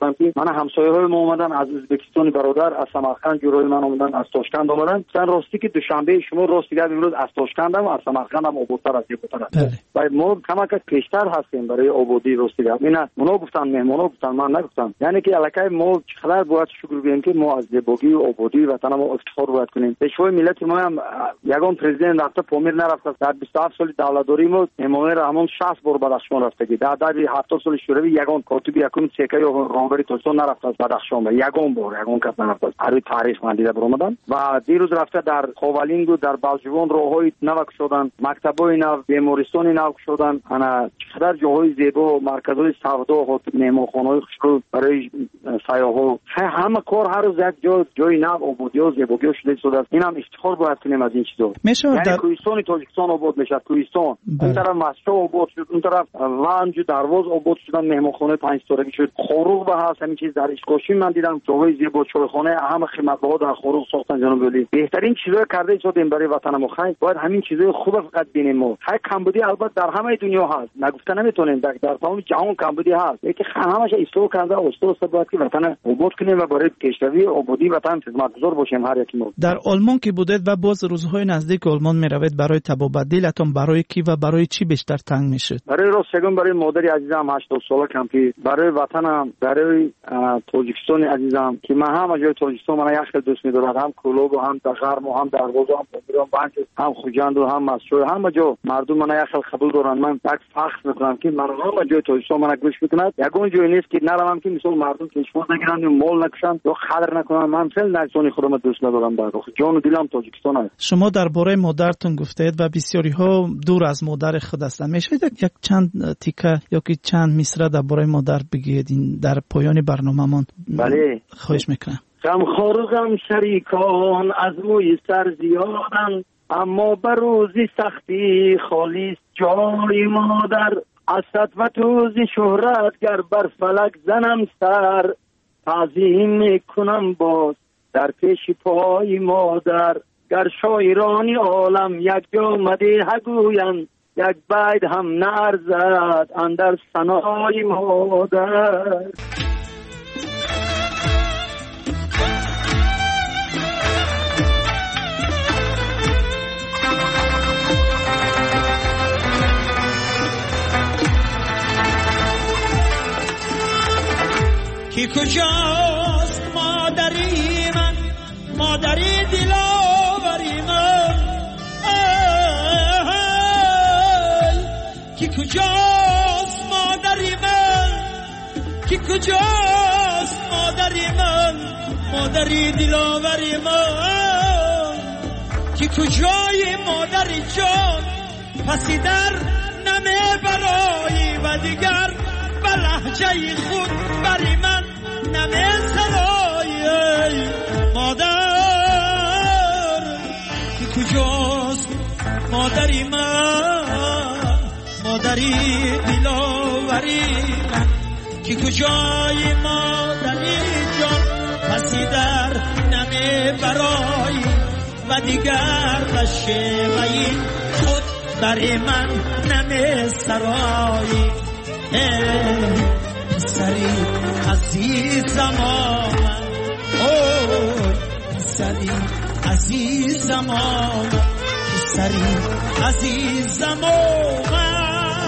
گفتم که من همسایه‌های ما اومدن از ازبکستان برادر، از سمرقند جورای من اومدن، از تاشکند اومدن. مثلا راستی که دوشنبه شما راست دیگه امروز از تاشکند هم از سمرقند هم آبادتر از یکوتر است. و ما کمک پیشتر هستیم برای آبادی راست دیگه. اینا اونا گفتن، مهمونا گفتن، من نگفتم. یعنی که الکای ما چقدر باید شکر بگیم که ما از زیبایی و آبادی وطن ما افتخار باید کنیم. پیشوای ملت ما هم یگان پرزیدنت رفته پامیر نرفته. در بیست و هفت سال دولتداری ما امام رحمان شصت بار بدخشان رفته. در در هفتاد سال شوروی یگان کاتبی یکم سکه یا راهبری تاجستان نرفته از بدخشان. یگان بار یگان کس نرفته. هر تاریخ من دیده برآمدن و دیروز رفته در خاولینگ و در بلجوان راههای نو شدن، مکتبای نو، بیمارستان نو شدن. انا چقدر جاهای زیبا، مرکزهای سودا و مهمانخانه‌های خوشرو برای سیاحا. همه کار هر روز یک جا جای نو آبادی و زیبایی شده شده است. این هم افتخار باید کنیم از این چیزا. یعنی در... کوهستان تاجیکستان آباد میشه، کوهستان اون طرف مسجد آباد شد، اون طرف ونج و درواز آباد شدن، مهمانخانه پنج ستارگی شد، خروغ به هست. همین چیز در اشکاشی من دیدم جاهای زیبا، چایخانه همه خدمت‌ها در خروغ ساختن. جناب ولی بهترین چیزا کرده شدیم برای وطن ما. خیر باید همین چیزا خوب فقط ببینیم. ما هر کمبودی البته در همه دنیا هست، نگفته نمیتونیم، در در تمام جهان کمبودی هست، یکی همش اصلاح کرده استاد باید که وطن آباد کنیم و برای پیشروی آبادی وطن خدمتگزار باشیم هر یکی ما. در آلمان که بودید و باز روزهای نزدیک آلمان میروید برای تبابت، دلتون برای کی و برای چی بیشتر تنگ میشه؟ برای راستگون برای مادری عزیزم هشتاد ساله کم که برای وطنم، برای تاجیکستان عزیزم که من هم جای تاجیکستان من یک خیلی دوست می‌دارم، هم کلوب و هم دغرم و هم درواز و هم پامیران بانک، هم خوجند و هم مسجد، همه جا مردم من یک خیلی قبول دارن. من یک فخر میکنم که من همه جای تاجیکستان من گوش میکنند. یگان جای نیست که نرم که مثلا مردم کشمون نگیرن و مال نکشن یا خطر نکنن. من خیلی نجسانی خودم دوست ندارم. در جان و دلم تاجیکستان است. شما درباره مادرتون گفتید و بسیاری ها دور از مادر خود هستند. میشه یک چند تیکه یا که چند مصرع درباره مادر بگید در پایان برنامه‌مان؟ بله خواهش میکنم. غمخوار و غم شریکان از موی سر زیادن، اما بر روزی سختی خالی جای مادر. از و توزی شهرت گر بر فلک زنم سر، تعظیم میکنم باز در پیش پای مادر. گر شاعرانی عالم یک جا مدیح گویند، یک بیت هم نرزد اندر ثنای مادر. کی کجاست مادری من، مادری دلاوری من؟ کی کجاست مادری من، کی کجاست مادری من، مادری دلاوری من؟ کی کجای مادری جان، پسی در نمی برایی و دیگر به لحجه خود بری من نمی سرایی. مادر کی کجاست مادری من، مادری دلاوری من؟ کی کجای مادری جان، پسی در نمی برایی و دیگر به شیوهی خود بری من نمی سرایی. پسری عزیزم آمد، اوی پسری عزیزم آمد، پسری عزیزم آمد.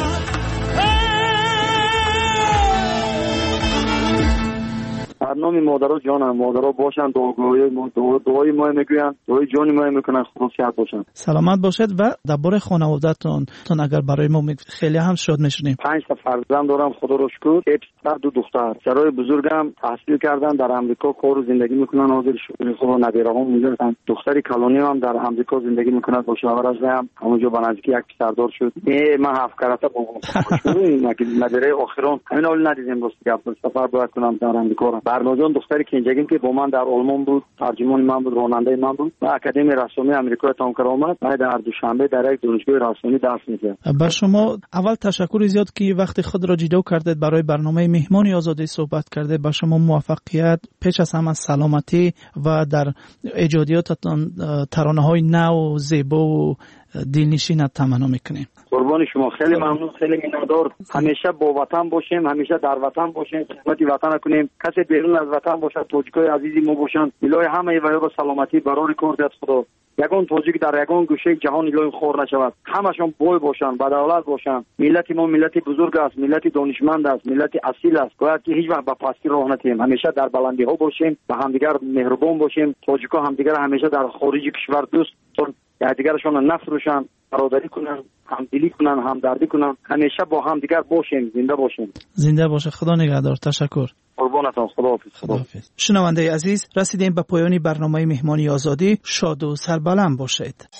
برنامه مادرها جانم، مادرها باشن، دعای ما دعای ما میگوین، دعای جان ما میکنن، خدا صحت باشن، سلامت باشید. و درباره خانواده‌تون تون اگر برای ما خیلی هم شاد میشنیم. پنج تا فرزند دارم خدا رو شکر، یک پسر دو دختر. پسرای بزرگم تحصیل کردن در آمریکا، کار و زندگی میکنن، حاضر شکر خدا. نبیره‌ام اونجا هستن. دختری کلونی هم در آمریکا زندگی میکنه، با شوهرش هم همونجا با نزدیکی یک پسردار شد. من هفت کرته با نبیره آخران همین اول ندیدیم راست گپ سفر باید کنم در آمریکا. برناجان دختری کنجگیم که با من در آلمان بود، ترجمان من بود، راننده من بود و اکادمی رسمی آمریکا تمام کرد آمد. بعد در دوشنبه در یک دانشگاه رسمی درس می‌خوند. با شما اول تشکر زیاد که وقتی خود را جدا کردید برای برنامه مهمانی آزادی صحبت کرده. با شما موفقیت، پیش از همه سلامتی و در ایجادیاتتان ترانه‌های نو و زیبا و دلنشینت تمنا میکنیم. قربان شما، خیلی ممنون، خیلی مینادار. همیشه با وطن باشیم، همیشه در وطن باشیم، خدمت وطن کنیم. کسی بیرون از وطن باشد، توجیکای عزیزی ما باشند، الهی همه و با سلامتی برای کار دست خدا. یگان توجیک در یگان گوشه جهان الهی خور نشود. همشون بوی باشند، بدولت باشند. ملت ما ملت بزرگ است، ملت دانشمند است، ملت اصیل است. باید که هیچ وقت به پستی راه نتیم. همیشه در بلندی ها باشیم، به همدیگر مهربان باشیم. توجیکا همدیگر همیشه در خارج کشور دوست یکدیگرشون نفروشن، برادری کنن، همدلی کنن، همدردی کنن. همیشه با هم دیگر باشیم، زنده باشیم. زنده باشه. خدا نگهدار. تشکر. قربانتان. خداحافظ. خداحافظ. شنونده عزیز، رسیدیم به پایان برنامه مهمانی آزادی. شاد و سربلند باشید.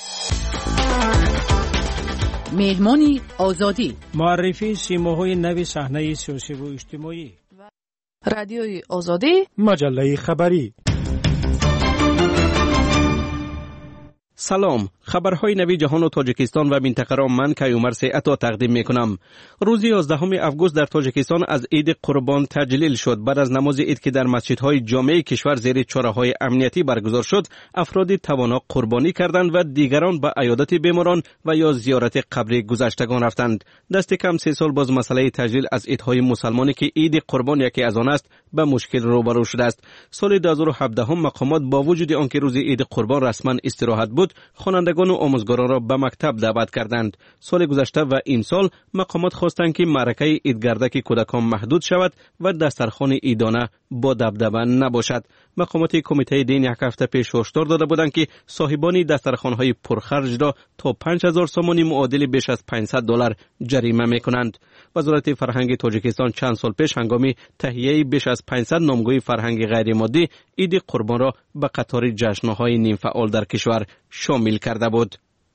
مهمانی آزادی، معرفی سیماهای نوی صحنه سیاسی و اجتماعی. رادیوی آزادی، مجله خبری. سلام، خبرهای نوی جهان و تاجیکستان و منطقه را من کیومر سیعتا تقدیم می کنم. روز یازدهم آگوست در تاجیکستان از عید قربان تجلیل شد. بعد از نماز عید که در مسجدهای جامع کشور زیر چاره‌های امنیتی برگزار شد، افراد توانا قربانی کردند و دیگران به عیادت بیماران و یا زیارت قبر گذشتگان رفتند. دست کم سه سال باز مسئله تجلیل از عیدهای مسلمانی که عید قربان یکی از آن است به مشکل روبرو شده است. سال دو هزار و هفده مقامات با وجود آنکه روز عید قربان رسما استراحت بود، خوانندگان و آموزگاران را به مکتب دعوت کردند. سال گذشته و این سال مقامات خواستند که معرکه عیدگردک کودکان محدود شود و دسترخوان عیدانه با دبدبه نباشد. مقامات کمیته دین یک هفته پیش هشدار داده بودند که صاحبان دسترخوان‌های پرخرج را تا پنج هزار سومانی معادل بیش از پانصد دلار جریمه می‌کنند. وزارت فرهنگ تاجیکستان چند سال پیش هنگام تهیه بیش از پانصد نامگوی فرهنگ غیر مادی عید قربان را به قطار جشن‌های نیم فعال در کشور شامل کرده بود.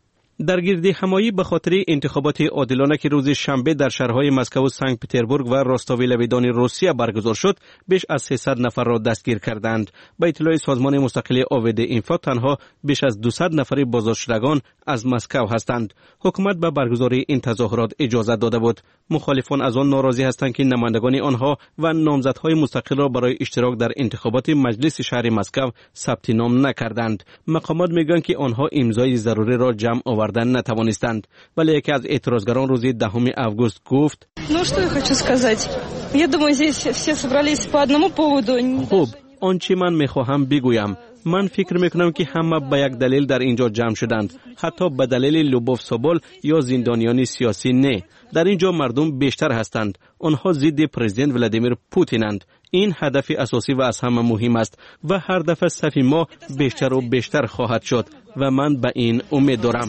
در گردی همایی به خاطر انتخابات عادلانه که روز شنبه در شهرهای مسکو و سنت پترزبورگ و راستاوی لویدان روسیه برگزار شد، بیش از سیصد نفر را دستگیر کردند. به اطلاع سازمان مستقل آوید اینفا، تنها بیش از دویست نفر بازداشت شدگان از مسکو هستند. حکومت به برگزاری این تظاهرات اجازه داده بود. مخالفان از آن ناراضی هستند که نمایندگان آنها و نامزدهای مستقل را برای اشتراک در انتخابات مجلس شهر مسکو ثبت نام نکردند. مقامات میگویند که آنها امضای ضروری را جمع آوردن نتوانستند. ولی یکی از اعتراضگران روز دهم آگوست گفت: Ну что я хочу сказать? Я думаю, здесь все собрались по одному поводу. خوب، آنچه من میخواهم بگویم، من فکر میکنم که همه به یک دلیل در اینجا جمع شدند، حتی به دلیل لوبوف سوبول یا زندانیان سیاسی نه. در اینجا مردم بیشتر هستند. آنها ضد پرزیدنت ولادیمیر پوتینند. این هدف اساسی و از همه مهم است و هر دفعه صف ما بیشتر و بیشتر خواهد شد و من به این امید دارم.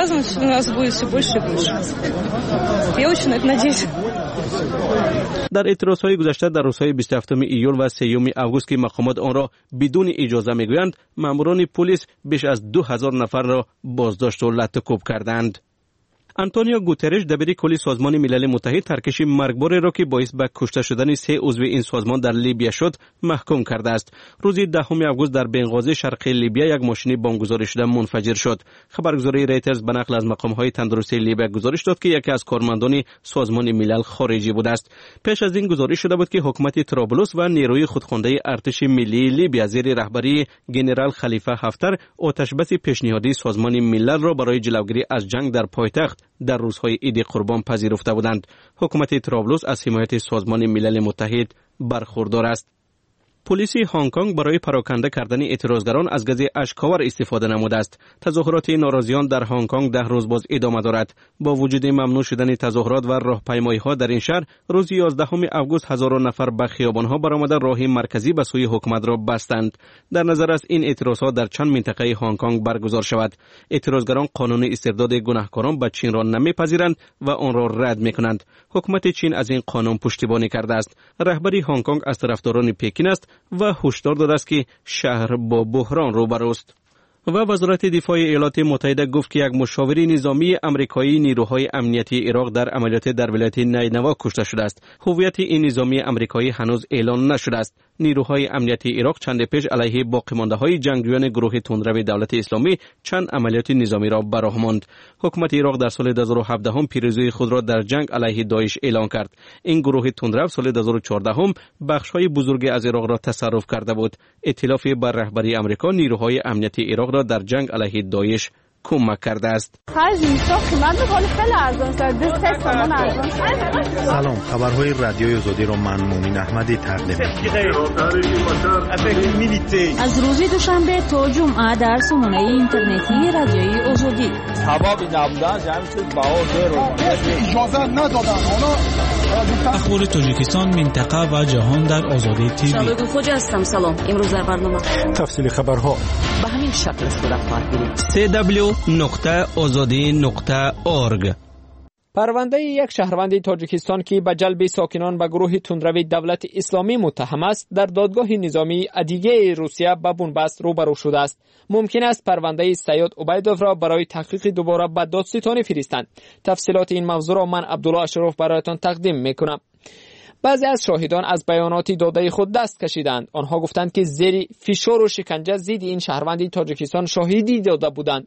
در اعتراضهای گذشته در روزهای بیست و هفتم ایول و سوم آگوست که مقامات آن را بدون اجازه میگویند، ماموران پلیس بیش از دو هزار نفر را بازداشت و لطکوب کردند. آنتونیو گوترش دبیر کلی سازمان ملل متحد ترکش مرگباری را که باعث به کشته شدن سه عضو این سازمان در لیبیا شد محکوم کرده است. روز دهم آگوست در بنغازی شرقی لیبیا یک ماشین بمبگذاری شده منفجر شد. خبرگزاری ریترز به نقل از مقام‌های تندرستی لیبیا گزارش داد که یکی از کارمندان سازمان ملل خارجی بوده است. پیش از این گزارش شده بود که حکومت طرابلس و نیروی خودخوانده ارتش ملی لیبیا زیر رهبری ژنرال خلیفه حفتر آتشبس پیشنهادی سازمان ملل را برای جلوگیری از جنگ در پایتخت در روزهای عید قربان پذیرفته بودند. حکومت طرابلس از حمایت سازمان ملل متحد برخوردار است. پلیس هنگ کنگ برای پراکنده کردن اعتراضگران از گاز اشک‌آور استفاده نموده است. تظاهرات ناراضیان در هنگ کنگ ده روز باز ادامه دارد. با وجود ممنوع شدن تظاهرات و راهپیمایی‌ها در این شهر، روز یازدهم آگوست هزاران نفر به خیابان‌ها برآمده راه مرکزی به سوی حکومت را بستند. در نظر است این اعتراضات در چند منطقه هنگ کنگ برگزار شود. اعتراضگران قانون استرداد گناهکاران به چین را نمی‌پذیرند و آن را رد می‌کنند. حکومت چین از این قانون پشتیبانی کرده است. رهبری هنگ کنگ از طرفداران پکین است و هشدار داده است که شهر با بحران روبروست. و وزارت دفاع ایالات متحده گفت که یک مشاور نظامی آمریکایی نیروهای امنیتی عراق در عملیات در ولایت نینوا کشته شده است. هویت این نظامی آمریکایی هنوز اعلان نشده است. نیروهای امنیتی عراق چند پیش علیه باقی‌مانده‌های جنگجویان گروه تندرو دولت اسلامی چند عملیات نظامی را براه ماند. حکومت عراق در سال دو هزار و هفده هم پیروزی خود را در جنگ علیه داعش اعلان کرد. این گروه تندرو سال دو هزار و چهارده هم بخش‌های بزرگی از عراق را تصرف کرده بود. ائتلاف بر رهبری آمریکا نیروهای امنیتی عراق را در جنگ علیه داعش کمک کرده است. سلام، خبرهای رادیوی آزادی را من مومن احمدی تقدیم می‌کنم. از روز دوشنبه تا جمعه در سامانه اینترنتی رادیوی آزادی. هوا نبودن جمع شد باور رو اجازه ندادن. اخبار تاجیکستان، منطقه و جهان در آزادی تیوی. شبکه خوج هستم. سلام. امروز در برنامه تفصیل خبرها به همین شکل صورت خواهد گرفت. سی دبلیو نقطه آزادی نقطه اورگ. پرونده یک شهروند تاجیکستان که به جلب ساکنان به گروه تندروی دولت اسلامی متهم است در دادگاه نظامی ادیگه روسیه به بنبست روبرو شده است. ممکن است پرونده سیاد عبیدوف را برای تحقیق دوباره به دادستانی فرستند. تفصیلات این موضوع را من عبدالله اشرف برایتان تقدیم میکنم. بعضی از شاهدان از بیانات داده خود دست کشیدند. آنها گفتند که زیر فشار و شکنجه ضد این شهروند تاجیکستان شاهدی داده بودند.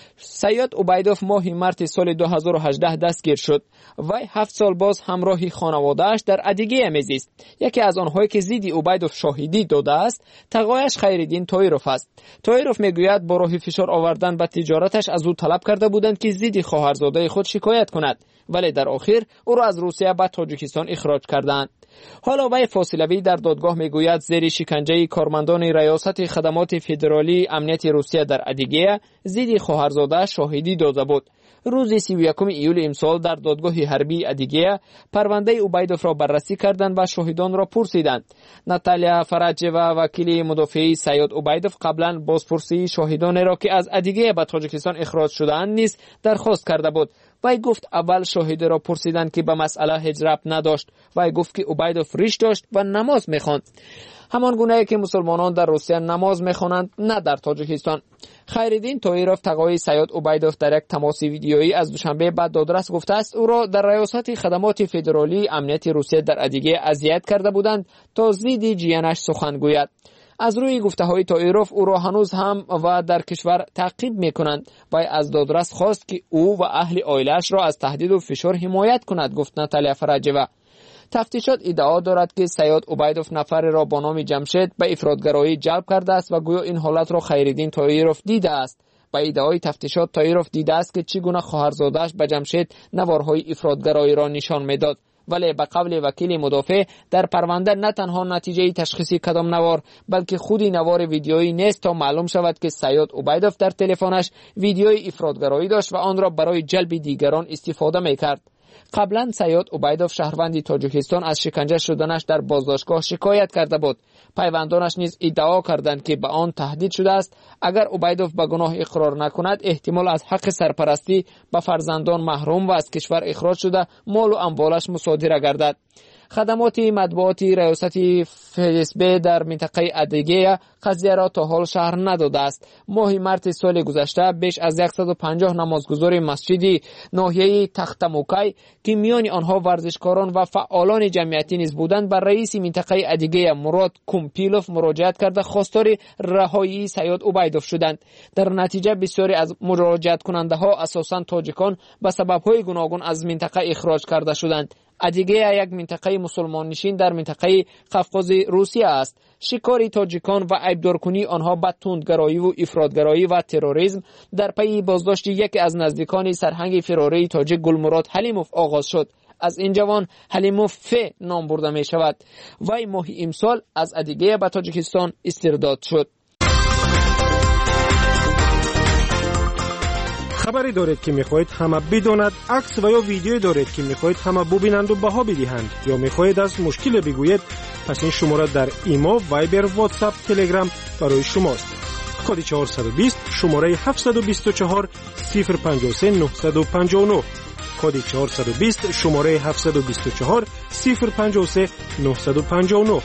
سیاد عبیدوف ماه مارس سال دو هزار و هجده دستگیر شد. وی هفت سال باز همراه خانواده‌اش در ادیگه میزیست. یکی از آنهایی که ضد عبیدوف شاهدی داده است تقایش خیرالدین طایروف است. طایروف میگوید با راه فشار آوردن به تجارتش از او طلب کرده بودند که ضد خواهرزاده خود شکایت کند، ولی در آخر او را از روسیه به تاجیکستان اخراج کردند. حالا وی فاصلوی در دادگاه میگوید زیر شکنجه کارمندان ریاست خدمات فدرالی امنیت روسیه در ادیگه ضد خواهرزاده شاهدی داده بود. روز سی و یکم ایول امسال در دادگاه حربی ادیگه پرونده عبیدوف را بررسی کردند و شاهدان را پرسیدند. ناتالیا فرجیوا وکیل مدافع سیاد عبیدوف قبلا بازپرسی شاهدان را که از ادیگه به تاجیکستان اخراج شدند نیز درخواست کرده بود. وی گفت اول شاهد را پرسیدند که به مسئله هیچ ربط نداشت. وی گفت که عبیدوف ریش داشت و نماز می‌خواند، همان گونه که مسلمانان در روسیه نماز می‌خوانند، نه در تاجیکستان. خیرالدین طایروف تقاضای سیاد عبیدوف در یک تماس ویدیویی از دوشنبه بعد دادرس گفته است او را در ریاست خدمات فدرالی امنیت روسیه در ادیگه اذیت کرده بودند تا ضد جیانش سخن گوید. از روی گفته‌های طایروف او را هنوز هم و در کشور تعقیب می‌کنند و از دادرس خواست که او و اهل عائله‌اش را از تهدید و فشار حمایت کند، گفت ناتالیا فرجیوا. تفتیشات ادعا دارد که سیاد عبیدوف نفر را با نام جمشید به افراطگرایی جلب کرده است و گویا این حالت را خیرالدین طایروف دیده است. با ادعای تفتیشات طایروف دیده است که چگونه خواهرزاده‌اش به جمشید نوارهای افراطگرایی را نشان میداد، ولی به قول وکیل مدافع در پرونده نه تنها نتیجه تشخیصی کدام نوار بلکه خودی نوار ویدیویی نیست تا معلوم شود که سیاد عبیدوف در تلفنش ویدیوی افراطگرایی داشت و آن را برای جلب دیگران استفاده میکرد. قبلا سیاد عبیدوف شهروند تاجیکستان از شکنجه شدنش در بازداشتگاه شکایت کرده بود. پیوندانش نیز ادعا کردند که به آن تهدید شده است اگر عبیدوف به گناه اقرار نکند احتمال از حق سرپرستی به فرزندان محروم و از کشور اخراج شده مال و اموالش مصادره گردد. خدمات مطبوعاتی ریاست فسب در منطقه ادیگه قضیه را تا حال شهر نداده است. ماه مارس سال گذشته بیش از صد و پنجاه نمازگزار مسجدی ناحیه تختموکای که میان آنها ورزشکاران و فعالان جمعیتی نیز بودند بر رئیس منطقه ادیگه مراد کومپیلوف مراجعت کرده خواستار رهایی سیاد عبیدوف شدند. در نتیجه بسیاری از مراجعت کننده ها اساساً تاجیکان به سبب‌های گوناگون از منطقه اخراج کرده شدند. ادیگه یک منطقه مسلمان نشین در منطقه قفقاز روسیه است. شکار تاجیکان و عیبدارکنی آنها به تندگرایی و افراطگرایی و تروریسم در پی بازداشت یکی از نزدیکان سرهنگ فراری تاجیک گلمراد حلیموف آغاز شد. از این جوان حلیموف ف نام برده می شود. وی ماه امسال از ادیگه به تاجیکستان استرداد شد. خبری دارید که میخواهید همه بداند، عکس و یا ویدیو دارید که میخواهید همه ببینند و بها بدهند، یا میخواهید از مشکل بگویید، پس این شماره در ایما، وایبر، واتساپ، تلگرام برای شماست. کد چهارصد و بیست شماره هفتصد و بیست و چهار صفر پنجاه و سه نهصد و پنجاه و نه. کد چهارصد و بیست شماره هفتصد و بیست و چهار صفر پنجاه و سه نهصد و پنجاه و نه.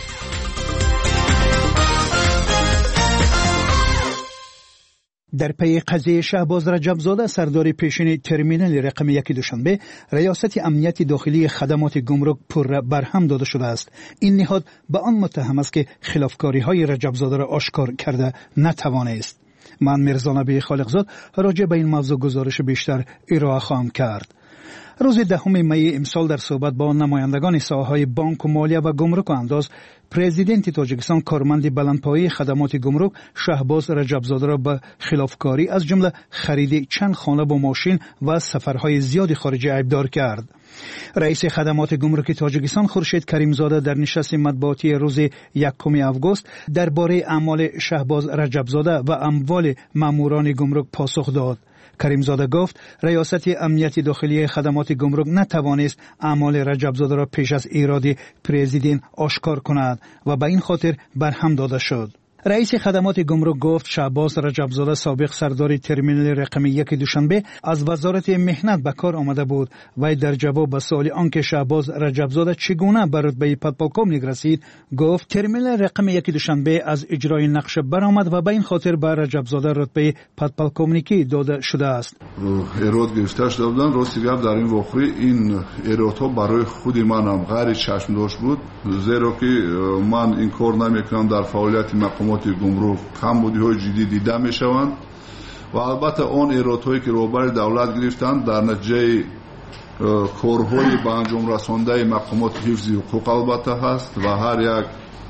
در پی قضیه شهباز رجبزاده سردار پیشین ترمینال رقم یک دوشنبه ریاست امنیت داخلی خدمات گمرک پر برهم داده شده است. این نهاد به آن متهم است که خلافکاری های رجبزاده را آشکار کرده نتوانست. من میرزا نبی خالقزاد راجع به این موضوع گزارش بیشتر ارائه خواهم کرد. روز دهم می امسال در صحبت با نمایندگان ساحه‌های بانک و مالیه و گمرک و انداز، پرزیدنت تاجیکستان کارمند بلندپایه خدمات گمرک شهباز رجبزاده را به خلافکاری از جمله خرید چند خانه با ماشین و سفرهای زیادی خارجی عیبدار کرد. رئیس خدمات گمرک تاجیکستان خورشید کریمزاده در نشست مطبوعاتی روز یکم آگوست درباره اعمال شهباز رجبزاده و اموال ماموران گمرک پاسخ داد. کریمزاده گفت ریاست امنیت داخلی خدمات گمرک نتوانست اعمال رجبزاده را پیش از ایراد پرزیدنت آشکار کند و به این خاطر برهم داده شد. رئیس خدمات گمرک گفت شهباز رجبزاده سابق سردار ترمینال رقم یک دوشنبه از وزارت مهنت به کار آمده بود و در جواب به سوال آنکه شهباز رجبزاده چگونه به رتبه پدپالکومنیک رسید گفت ترمینال رقم یک دوشنبه از اجرای نقش برآمد و به این خاطر به رجبزاده رتبه پدپالکومنیکی داده شده است. ایراد گرفته شده بودند. راستی گپ در این واقعه این ایرادها برای خود من هم غیر چشم داشت بود، زیرا که من این کار نمیکنم در فعالیت مقام گمرک کمبودی‌های جدی دیده می‌شوند و البته آن ایرادهایی که روبر دولت گرفتند در نتیجه کارهای به انجام رسانده مقامات حفظ حقوق البته هست و هر یک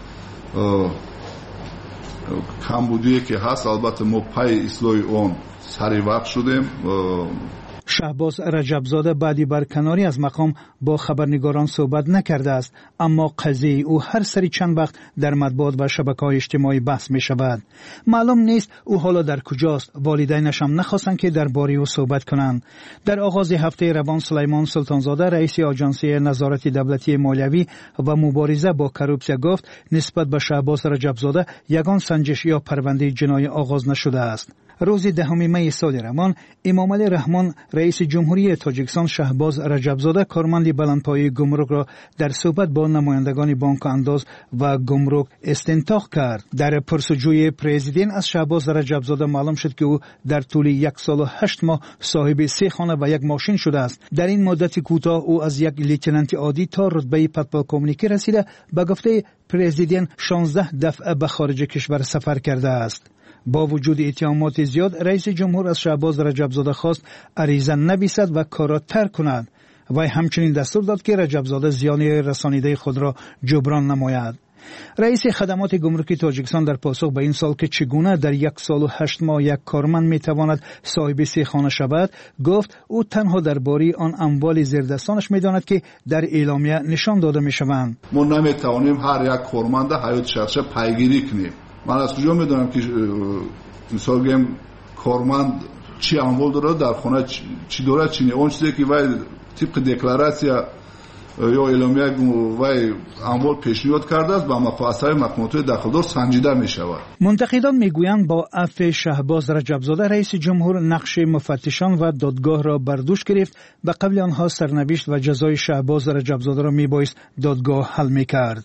کمبودی که هست البته ما پای اصلاح آن سری وقت شدیم. شهباز رجبزاده بعدی برکناری از مقام با خبرنگاران صحبت نکرده است، اما قضیه او هر سری چند وقت در مطبوعات و شبکه‌های اجتماعی بحث می شود. معلوم نیست او حالا در کجاست. والدینش هم نخواستند که درباره او صحبت کنند. در آغاز هفته روان سلیمان سلطانزاده رئیس آژانسی نظارت دولتی مالیوی و مبارزه با کروپسیا گفت نسبت به شهباز رجبزاده یگان سنجش یا پرونده جنایی آغاز نشده است. روز دهم می سال روان امام علی رحمان رئیس جمهوری تاجیکستان شهباز رجبزاده کارمند بلندپایه گمرک را در صحبت با نمایندگان بانک انداز و گمرک استنتاق کرد. در پرسجوی پرزیدنت از شهباز رجبزاده معلوم شد که او در طول یک سال و هشت ماه صاحب سه خانه و یک ماشین شده است. در این مدت کوتاه او از یک لیتنانت عادی تا رتبه پدپالکومنیکی رسیده. به گفته پرزیدنت شانزده دفعه به خارج کشور سفر کرده است. با وجود اتهامات زیاد رئیس جمهور از شهباز رجبزاده خواست عریضه نویسد و کار را ترک کند و همچنین دستور داد که رجبزاده زیان رسانیده خود را جبران نماید. رئیس خدمات گمرکی تاجیکستان در پاسخ به این سال که چگونه در یک سال و هشت ماه یک کارمند میتواند صاحب سه خانه شود گفت او تنها درباره آن اموال زیردستانش میداند که در اعلامیه نشان داده میشوند. ما نمیتوانیم هر یک کارمند حیات شخصی پیگیری کنیم. من از کجا میدونم که مثال گیم کارمند چی اموال داره در خانه چی داره چی نه. اون چیزی که وای طبق دکلراسیا یا اعلامیه وای اموال پیشنهاد کرده است با مقاصد مقامات داخلدار سنجیده می شود. منتقدان میگویند با عفو شهباز رجبزاده رئیس جمهور نقش مفتشان و دادگاه را بر دوش گرفت و قبل آنها سرنوشت و جزای شهباز رجبزاده را میبایست دادگاه حل میکرد.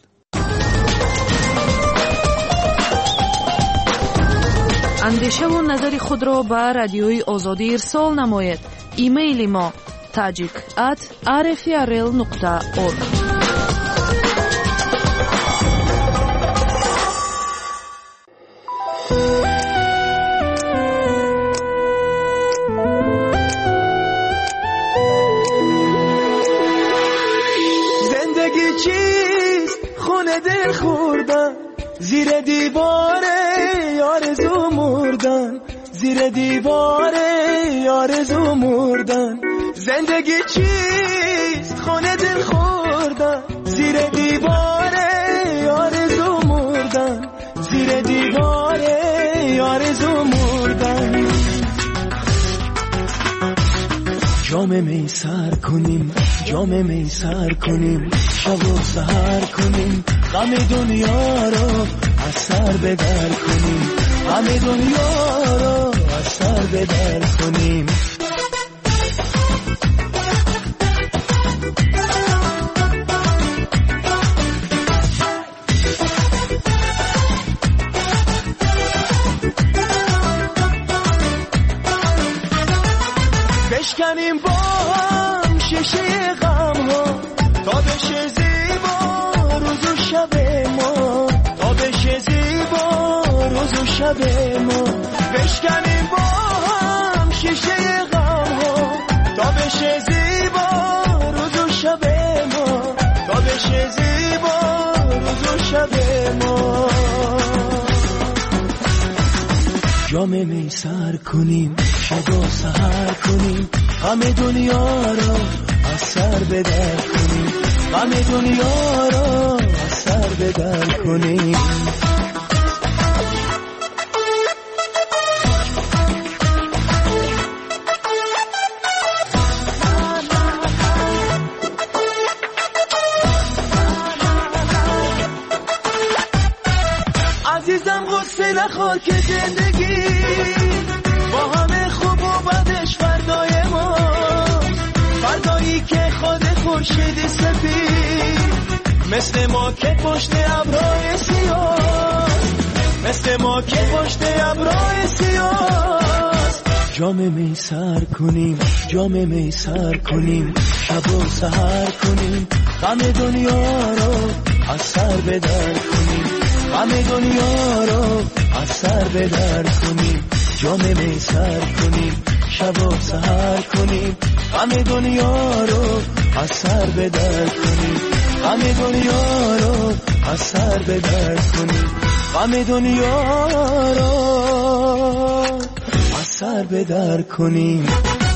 اندیشه و نظر خود را به رادیوی آزادی ارسال نمایید. ایمیل ما تاجیک ات آر اف آر ال نقطه اورگ. زندگی چیست خونه دل خوردن زیر دیواره آرزو مردن زیر دیواره آرزو مردن. زندگی چیست خونه دل خوردن زیر دیواره آرزو مردن زیر دیواره آرزو مردن. جام می سر کنیم جام می سر کنیم شب و سحر کنیم غم دنیا رو از سر بدر کنیم غم دنیا رو از سر بدر کنیم. بشکنیم با هم شیشه غم ها تا بشه زیبا روز و شب ما تا بشه زیبا روز و شب ما. بشکنیم با هم شیشه غم ها تا بشه زیبا زیبا روز و شب ما. جام می سر کنیم شب و سحر کنیم غم دنیا را از سر به در کنیم غم دنیا را از سر به در کنیم. عزیزم غصه نخور که زندگی با همه خوب و بدش فردای ما، فردایی که خود خورشید سفید مثل ما که پشت ابرهای سیاه، مثل ما که پشت ابرهای سیاه. جام می سر کنیم جام می سر کنیم شب و سحر کنیم غم دنیا رو از سر به در کنیم غم دنیا رو از سر به در کنیم. جام می سر کنیم شب و سحر کنیم غم دنیا رو از سر به در کنیم غم دنیا رو از سر به در کنیم غم دنیا رو از سر به در کنیم.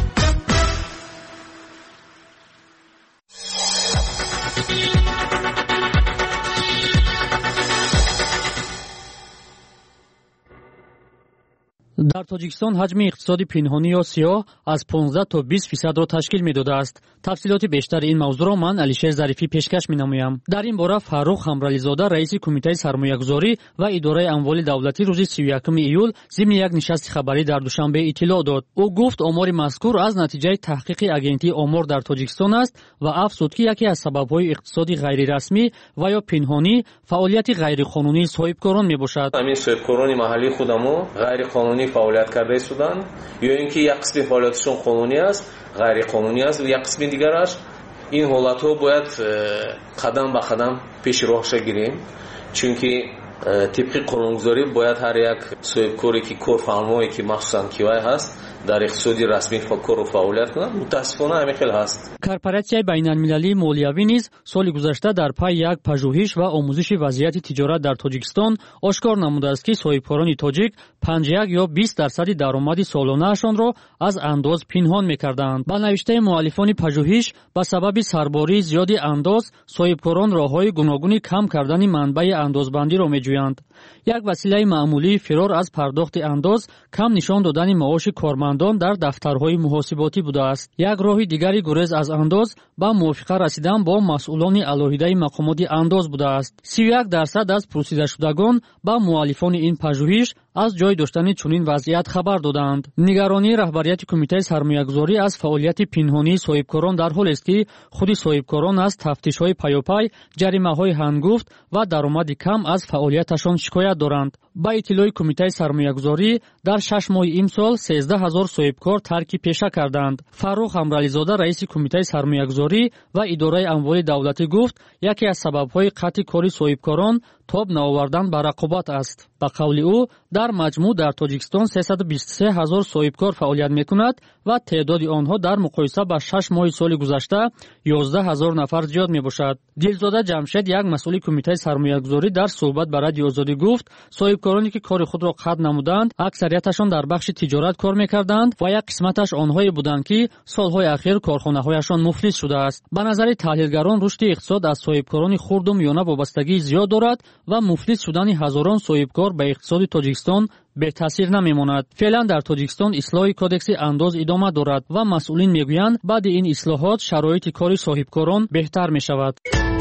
дар тоҷикистон ҳаҷми иқтисоди пинҳонӣ ё сиёҳ аз понздаҳ то бист фисадро ташкил медодааст. тафсилоти бештари ин мавзӯъро ман Алишер Зарифӣ пешкаш менамоям. дар ин бора Фаррух Хамрализода, раиси кумитаи сармоягузорӣ ва идораи амволи давлатӣ рӯзи сию якуми июл зимни як нишасти хабарӣ дар Душанбе иттилоъ дод. ӯ гуфт омори мазкур аз натиҷаи таҳқиқи агентии омор дар Тоҷикистон аст ва афзуд ки яке аз сабабҳои иқтисоди ғайрирасмӣ ва ё пинҳонӣ фаъолияти ғайриқонунии соҳибкорон мебошад. ҳамин соҳибкорони маҳаллии худамо ғайриқонунӣ фаъолият карда истоданд ё ин ки як қисми фаъолияташон қонунӣ аст, ғайриқонунӣ аст, як қисми дигараш. ин ҳолатҳо бояд қадам ба қадам пеши роҳша гирем, чунки тибқи қонунгузорӣ бояд ҳар як соҳибкоре ки корфармое ки махсусан кивай ҳаст дар иқтисоди расмӣ кору фаъолият кунад. мутаассифона ҳамин хел ҳаст. корпоратсияи байналмилалии молиявӣ низ соли гузашта дар пайи як пажӯҳиш ва омӯзиши вазъияти тиҷорат дар Тоҷикистон ошкор намудааст ки соҳибкорони тоҷик панҷ як ё бист дарсади даромади солонаашонро аз андоз пинҳон мекарданд. ба навиштаи муаллифони пажӯҳиш, ба сабаби сарбории зиёди андоз соҳибкорон роҳҳои гуногуни кам кардани манбаи андозбандиро меҷӯянд. як василаи маъмулии фирор аз пардохти андоз кам нишон додани маоши кормандон дар дафтарҳои муҳосиботӣ будааст. як роҳи дигари гурез аз андоз ба мувофиқа расидан бо масъулони алоҳидаи мақомоти андоз будааст. сию як дарсад аз пурсидашудагон ба муаллифони ин пажӯҳиш аз ҷой доштани чунин вазъият хабар доданд. нигаронии раҳбарияти кумитаи сармоягузорӣ аз фаъолияти пинҳонии соҳибкорон дар ҳолест ки худи соҳибкорон аз тафтишҳои паёпай, ҷаримаҳои ҳангуфт ва даромади кам аз фаъолияташон шикоят доранд. ба иттилои кумитаи сармоягузорӣ дар шаш моҳи имсол сездаҳ ҳазор соҳибкор тарки пеша карданд. Фаррух Хамрализода, раиси кумитаи сармоягузорӣ ва идораи амволи давлатӣ гуфт, яке аз сабабҳои қатъи кори соҳибкорон тоб наовардан ба рақобат аст. ба қавли ӯ, дар маҷмӯъ дар Тоҷикистон сесаду бисту се ҳазор соҳибкор фаъолият мекунад ва теъдоди онҳо дар муқоиса ба шаш моҳи соли гузашта ёздаҳ ҳазор нафар зиёд мебошад. Дилзода Ҷамшед, як масъули кумитаи сармоягузорӣ, дар суҳбат ба Радиои Озодӣ гуфт, соҳибкороне ки кори худро қатъ намуданд, аксарияташон дар бахши тиҷорат кор мекарданд ва як қисматаш онҳое буданд ки солҳои ахир корхонаҳояшон муфлис шудааст. ба назари таҳлилгарон рушди иқтисод аз соҳибкорони хурду миёна вобастагии зиёд дорад ва муфлис шудани ҳазорон соҳибкор ба иқтисоди Тоҷикистон бетаъсир намемонад. феълан дар Тоҷикистон ислоҳи кодекси андоз идома дорад ва масъулин мегӯянд, баъди ин ислоҳот шароити кори соҳибкорон беҳтар мешавад.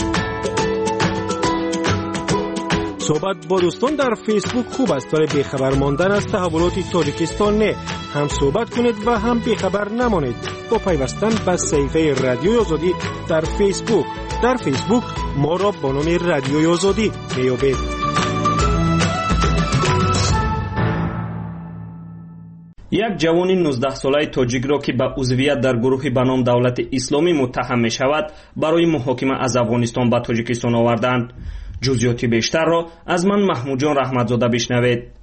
صحبت با دوستان در فیسبوک خوب است، ولی بیخبر ماندن از تحولات تاجیکستان نه. هم صحبت کنید و هم بیخبر نمانید با پیوستن به صفحه رادیوی آزادی در فیسبوک. در فیسبوک ما را با نام رادیوی آزادی میابید. یک جوان نوزده ساله تاجیک را که به عضویت در گروهی به نام دولت اسلامی متهم می شود برای محاکمه از افغانستان به تاجیکستان آوردند. جزئیات بیشتر را از من محمود جان رحمتزاده بشنوید.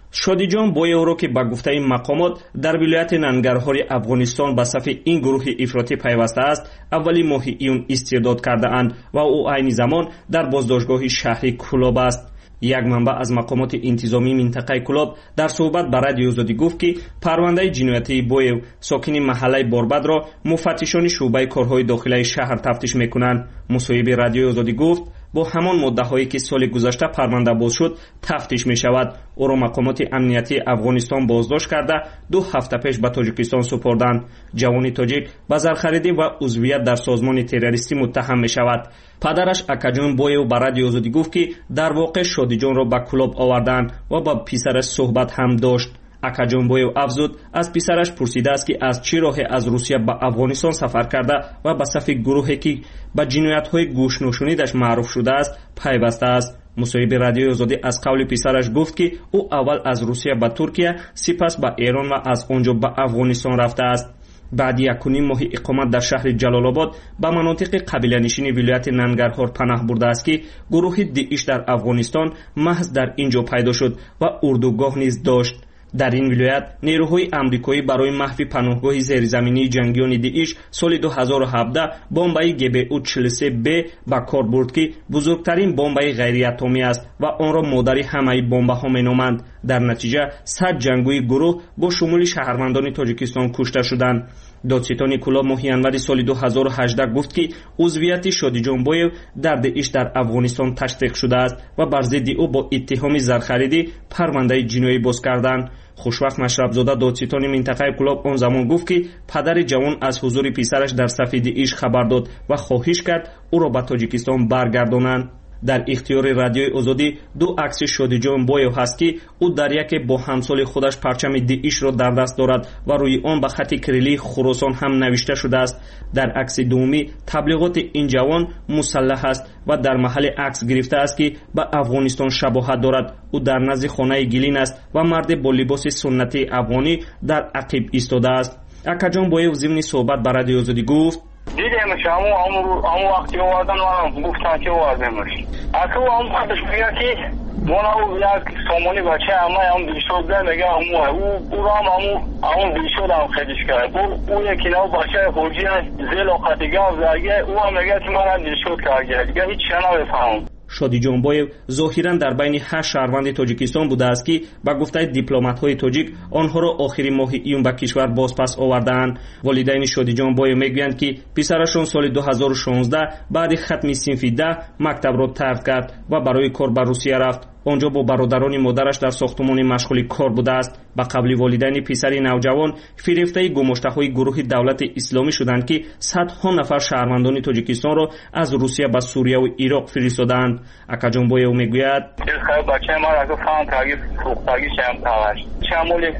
شادیجان بویو که با گفته مقامات در ولایت ننگرهار افغانستان به صف این گروه افراطی پیوسته است، اولی ماه ایون استعداد کرده اند و او عین زمان در بازداشتگاه شهری کلاب است. یک منبع از مقامات انتظامی منطقه کلاب در صحبت با رادیو آزادی گفت که پرونده جنایتی بویو ساکن محله باربد را مفتشان شعبه کارهای داخلی شهر تفتیش میکنند. مصاحبه رادیو آزادی گفت با همان مدعاهایی که سال گذشته پرونده باز شد تفتیش می شود. او را مقامات امنیتی افغانستان بازداشت کرده دو هفته پیش به تاجیکستان سپردند. جوان تاجیک به زرخریدی و عضویت در سازمان تروریستی متهم می شود. پدرش اکاجون بویو به رادیو آزادی گفت که در واقع شادیجان را به کلاب آوردند و با پسرش صحبت هم داشت. اکاجون بویو افزود از پسرش پرسیده است که از چه راهی از روسیه به افغانستان سفر کرده و به صف گروهی که به جنایت‌های گوش نشانیدش معروف شده است پیوسته است. مصاحبه رادیو آزادی از قول پسرش گفت که او اول از روسیه به ترکیه، سپس به ایران و از آنجا به افغانستان رفته است. بعد یک و نیم ماه اقامت در شهر جلال آباد به مناطق قبیله نشین ولایت ننگرهار پناه برده است که گروه داعش در افغانستان محض در اینجا پیدا شد و اردوگاه نیز داشت. در این ولایت نیروهای آمریکایی برای محو پناهگاه زیرزمینی جنگیان داعش سال دو هزار و هفده بمب گی بی او چهل و سه بی به کار برد که بزرگترین بمب غیر اتمی است و آن را مادر همه بمب‌ها می‌نامند. در نتیجه صد جنگجوی گروه با شمول شهروندان تاجیکستان کشته شدند. دادستان کلاب ماه ینور سال دو هزار و هجده گفت که عضویت شادیجان بویو در داعش در افغانستان تصدیق شده است و بر ضد او با اتهام زرخریدی پرونده جنایی باز کردند. خوشوقت مشربزاده دادستان منطقه کلاب آن زمان گفت که پدر جوان از حضور پسرش در صف داعش خبر داد و خواهش کرد او را به تاجیکستان برگردانند. در اختیار رادیوی آزادی دو عکس شادیجان بویو هست که او در یک با همسال خودش پرچم داعش را در دست دارد و روی آن به خط کریلی خراسان هم نوشته شده است. در عکس دومی تبلیغات این جوان مسلح است و در محل عکس گرفته است که به افغانستان شباهت دارد. او در نزد خانه گلین است و مرد با لباس سنتی افغانی در عقب ایستاده است. اکاجان بویو ضمن صحبت با رادیو آزادی گفت دیدمش همون همون همون وقتی آوردن و گفتن که آوردمش اصلا همون خودش میگه که مونا او یک سامانی بچه همه هم بیشتر ده میگه همون او او را هم همون همون بیشتر هم خیلیش کرد او یکی نو بچه خوجی زیل و قدیگه و زرگه او هم میگه که من هم بیشتر کرده دیگه هیچ چه نبفهم. شادیجان بویو ظاهرا در بین هشت شهروند تاجیکستان بوده است که با گفته دیپلمات‌های تاجیک آنها را آخرین ماه ایون به کشور بازپس آوردند. والدین شادیجان بویو میگویند که پسرشان سال دو هزار و شانزده بعد ختم صنف ده مکتب را ترک کرد و برای کار به روسیه رفت. آنجا با برادران مادرش در ساختمان مشغول کار بوده است. با قبل والدین پسر نوجوان فریفته گماشته‌های گروه دولت اسلامی شدند که صدها نفر شهروندان تاجیکستان را از روسیه به سوریه و عراق فرستادند. اکاجان بویو میگوید بچه ما را فهم تاگیر سوختگی شم تاش چمولی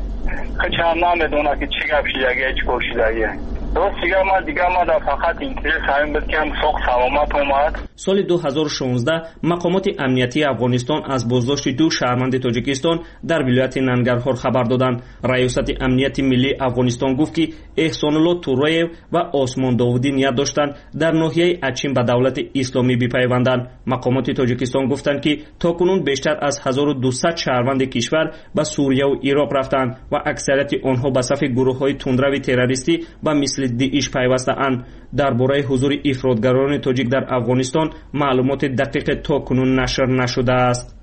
خچم نمیدونه که چی گپ شیگه چی کوشیدگیه درست دیگه ما دیگه ما در فقط اینترس همین بود که هم سوخ سلامت اومد. سال دو هزار و شانزده مقامات امنیتی افغانستان از بازداشت دو شهروند تاجیکستان در ولایت ننگرهار خبر دادند. ریاست امنیت ملی افغانستان گفت که احسان الله تورایو و آسمان داودی نیت داشتند در ناحیه اچین به دولت اسلامی بپیوندند. مقامات تاجیکستان گفتند که تاکنون بیشتر از هزار و دویست شهروند کشور به سوریه و عراق رفتند و اکثریت آنها به صف گروه‌های تندرو تروریستی و مثل داعش پیوسته اند. درباره حضور افراطگران تاجیک در افغانستان معلومات دقیق تاکنون نشر نشده است.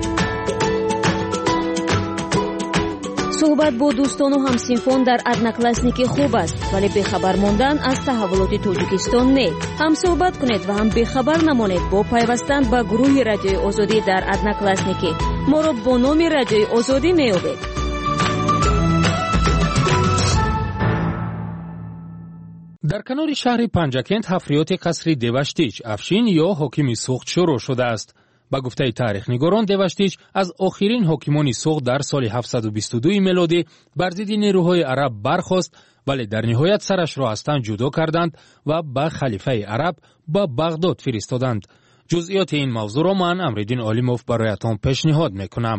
صحبت با دوستان و همسنفان در ادناکلاسنیکی خوب است، ولی بخبر ماندن از تحولات تاجیکستان نه. هم صحبت کنید و هم بخبر نمانید با پیوستن به گروه رادیوی آزادی در ادناکلاسنیکی. ما را با نام رادیوی آزادی میابید. در کنار شهر پنجکند حفریات قصر دیوشتیچ افشین یا حاکم سوخت شروع شده است. با گفته تاریخ نگاران دیوشتیچ از آخرین حاکمان سوخت در سال هفتصد و بیست و دو میلادی بر ضد نیروهای عرب برخاست، ولی در نهایت سرش را از تن جدا کردند و به خلیفه عرب به بغداد فرستادند. جزئیات این موضوع را من امرالدین عالیموف برایتان پیشنهاد میکنم.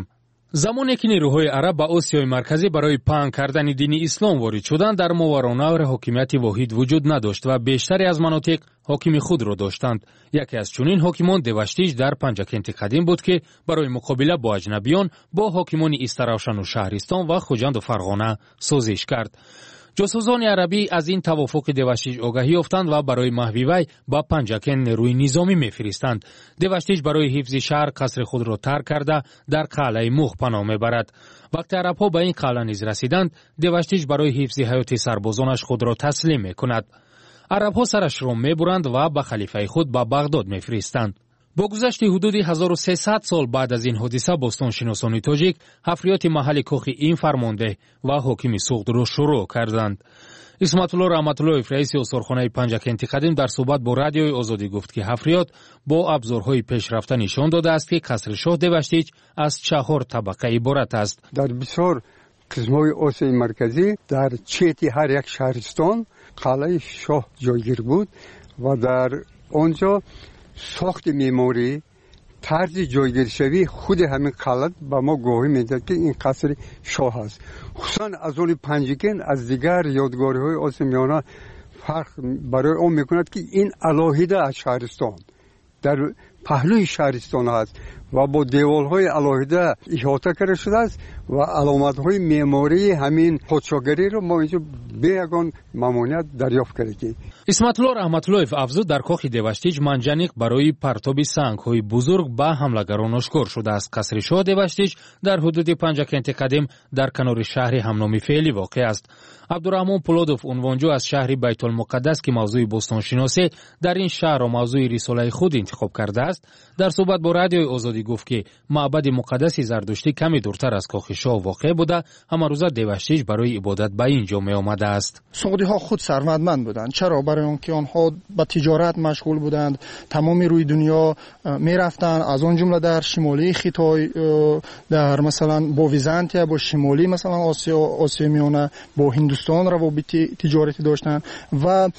زمانی که نیروهای عرب به آسیای مرکزی برای پنگ کردن دین اسلام وارد شدند، در ماورالنهر حاکمیت واحد وجود نداشت و بیشتری از مناطق حاکم خود را داشتند. یکی از چنین حاکمان دوشتیج در پنجکنت قدیم بود که برای مقابله با اجنبیان با حاکمان استراوشن و شهرستان و خوجند و فرغانه سازش کرد. جاسوسان عربی از این توافق دوشتیج آگاهی یافتند و برای محو وی با پنجکن نیروی نظامی میفرستند. دوشتیج برای حفظ شهر قصر خود را ترک کرده در قلعه موخ پناه میبرد. وقتی عرب‌ها به این قلعه نیز رسیدند، دوشتیج برای حفظ حیات سربازانش خود را تسلیم میکند. عرب‌ها سرش را میبرند و به خلیفه خود به بغداد میفرستند. با گذشت حدود هزار و سیصد سال بعد از این حادثه، باستانشناسان تاجیک حفریات محل کاخ این فرمانده و حاکم سوخت را شروع کردند. اسمت الله رحمت الله رئیس استورخانه پنجکنت قدیم در صحبت با رادیوی آزادی گفت که حفریات با ابزارهای پیشرفته نشان داده است که قصر شاه دوشتیج از چهار طبقه عبارت است. در بسیار قسم‌های آسیای مرکزی در چهت هر یک شهرستان قلعه شاه جایگیر بود و در آنجا ساخت معماری طرز جایگیرشوی خود همین قلعه به ما گواهی میده که این قصر شاه است. خصوصا از اون پنجکن از دیگر یادگاری‌های آسیاییانه فرق برای آن میکند که این علاهیده از شهرستان در پهلوی شهرستان است و با دیوال‌های علاهیده احاطه کرده شده است و علامت‌های معماری همین پادشاهگری رو ما اینجا به یگان ممانعت دریافت کردیم. اسمت الله رحمت الله افزود در کاخ دوشتیج منجنیق برای پرتاب سنگ‌های بزرگ به حملگران آشکار شده است. قصر شاه دوشتیج در حدود پنجکنت قدیم در کنار شهر همنامی فعلی واقع است. عبدالرحمن پولادوف عنوانجو از شهر بیت المقدس که موضوع باستانشناسی در این شهر و موضوع رساله خود انتخاب کرده است، در صحبت با رادیوی آزادی گفت که معبد مقدس زردشتی کمی دورتر از کاخ شاه واقع بوده، همه روزه دوشتیج برای عبادت به اینجا می آمده است. سعودی ها خود ثروتمند بودند. چرا؟ برای آنکه آنها به تجارت مشغول بودند، تمام روی دنیا می رفتند، از آن جمله در شمالی خیتای، در مثلا با ویزانتیا، با شمالی مثلا آسیا، آسیا میانه، با هندوستان روابط تجارتی داشتند و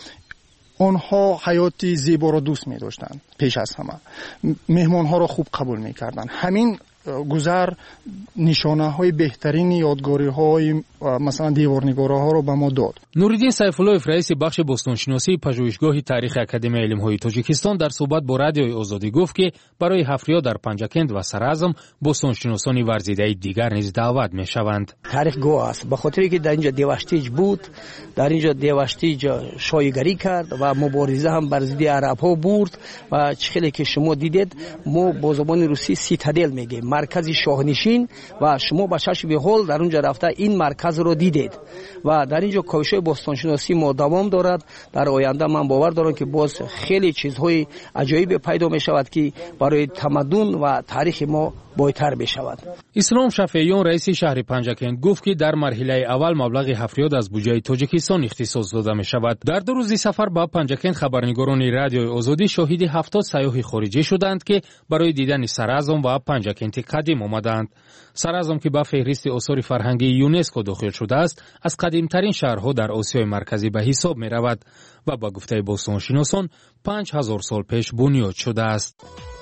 آنها حیاتی زیبا را دوست می داشتند. پیش از همه مهمان ها را خوب قبول می کردند. همین گذر نشانه های بهترین یادگاری های مثلا دیوارنگاره ها رو به ما داد. نوریدین سیف الله رئیس بخش باستانشناسی پژوهشگاه تاریخ اکادمی علم های تاجیکستان در صحبت با رادیوی آزادی گفت که برای حفریات در پنجکند و سرعظم باستانشناسان ورزیده دیگر نیز دعوت می شوند. تاریخ گواه است، به خاطری که در اینجا دوشتیج بود، در اینجا دوشتیج شایگری کرد و مبارزه هم بر ضد عرب ها برد و چخیلی که شما دیدید ما با زبان روسی سیتادل میگیم، مرکز شاهنشین، و شما با چشم بهول در اونجا رفته این مرکز رو دیدید و در اینجا کاوش‌های باستانشناسی ما دوام دارد. در آینده من باور دارم که باز خیلی چیزهای عجایب پیدا می شود که برای تمدن و تاریخ ما بایتر بشود. اسلام شفیعیان رئیس شهر پنجکند گفت که در مرحله اول مبلغ حفریات از بودجه تاجیکستان اختصاص داده می شود. در دو روزی سفر به پنجکند خبرنگاران رادیوی آزادی شاهد هفتاد سیاح خارجی شدند که برای دیدن سرعظم و پنجکند قدیم آمدند. سرعظم که به فهرست آثار فرهنگی یونسکو داخل شده است، از قدیمترین شهرها در آسیای مرکزی به حساب می رود و با گفته باستانشناسان پنج هزار سال پیش بنیاد شده است.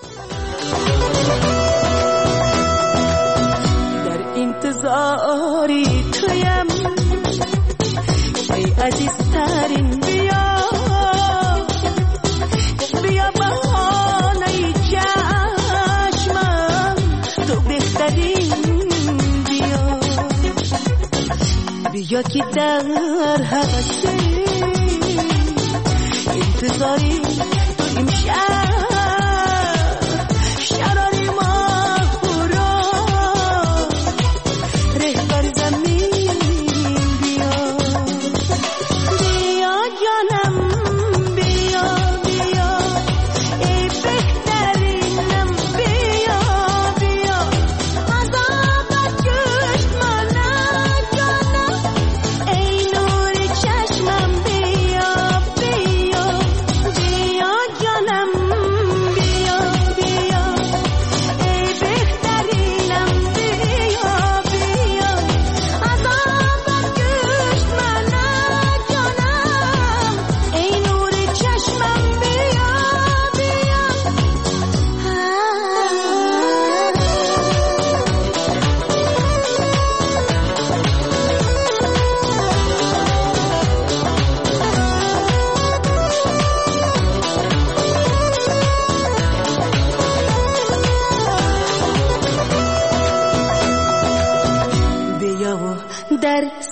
انتظاری تویم ای عزیزترین، بیا بیا بهانه چشمم، تو بهترین، بیا بیا که در هوس انتظاری تو امشب شراری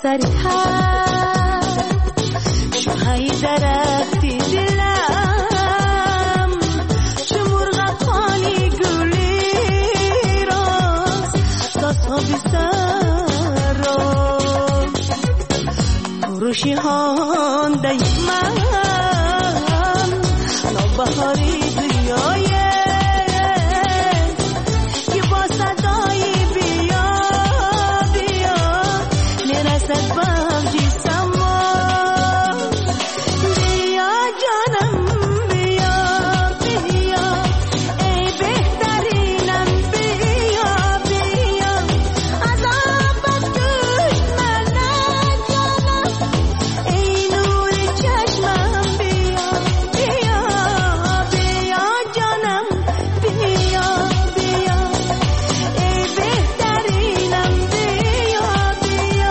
سرتر شوهای درختی دلم چو مرغ پانی گلی راست تا تابستان راست روشی هانده من نوبهاری دنیای که با صدای بیا بیا نرسد بهم جیسم بیا جانم بیا بیا ای بهترینم بیا بیا عذابت دوش من جانم ای نور چشمم بیا بیا بیا جانم بیا بیا ای بهترینم بیا بیا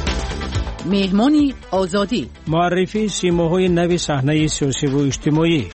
مهمانی آزادی معرفی سیماهای نوی صحنه سیاسی و اجتماعی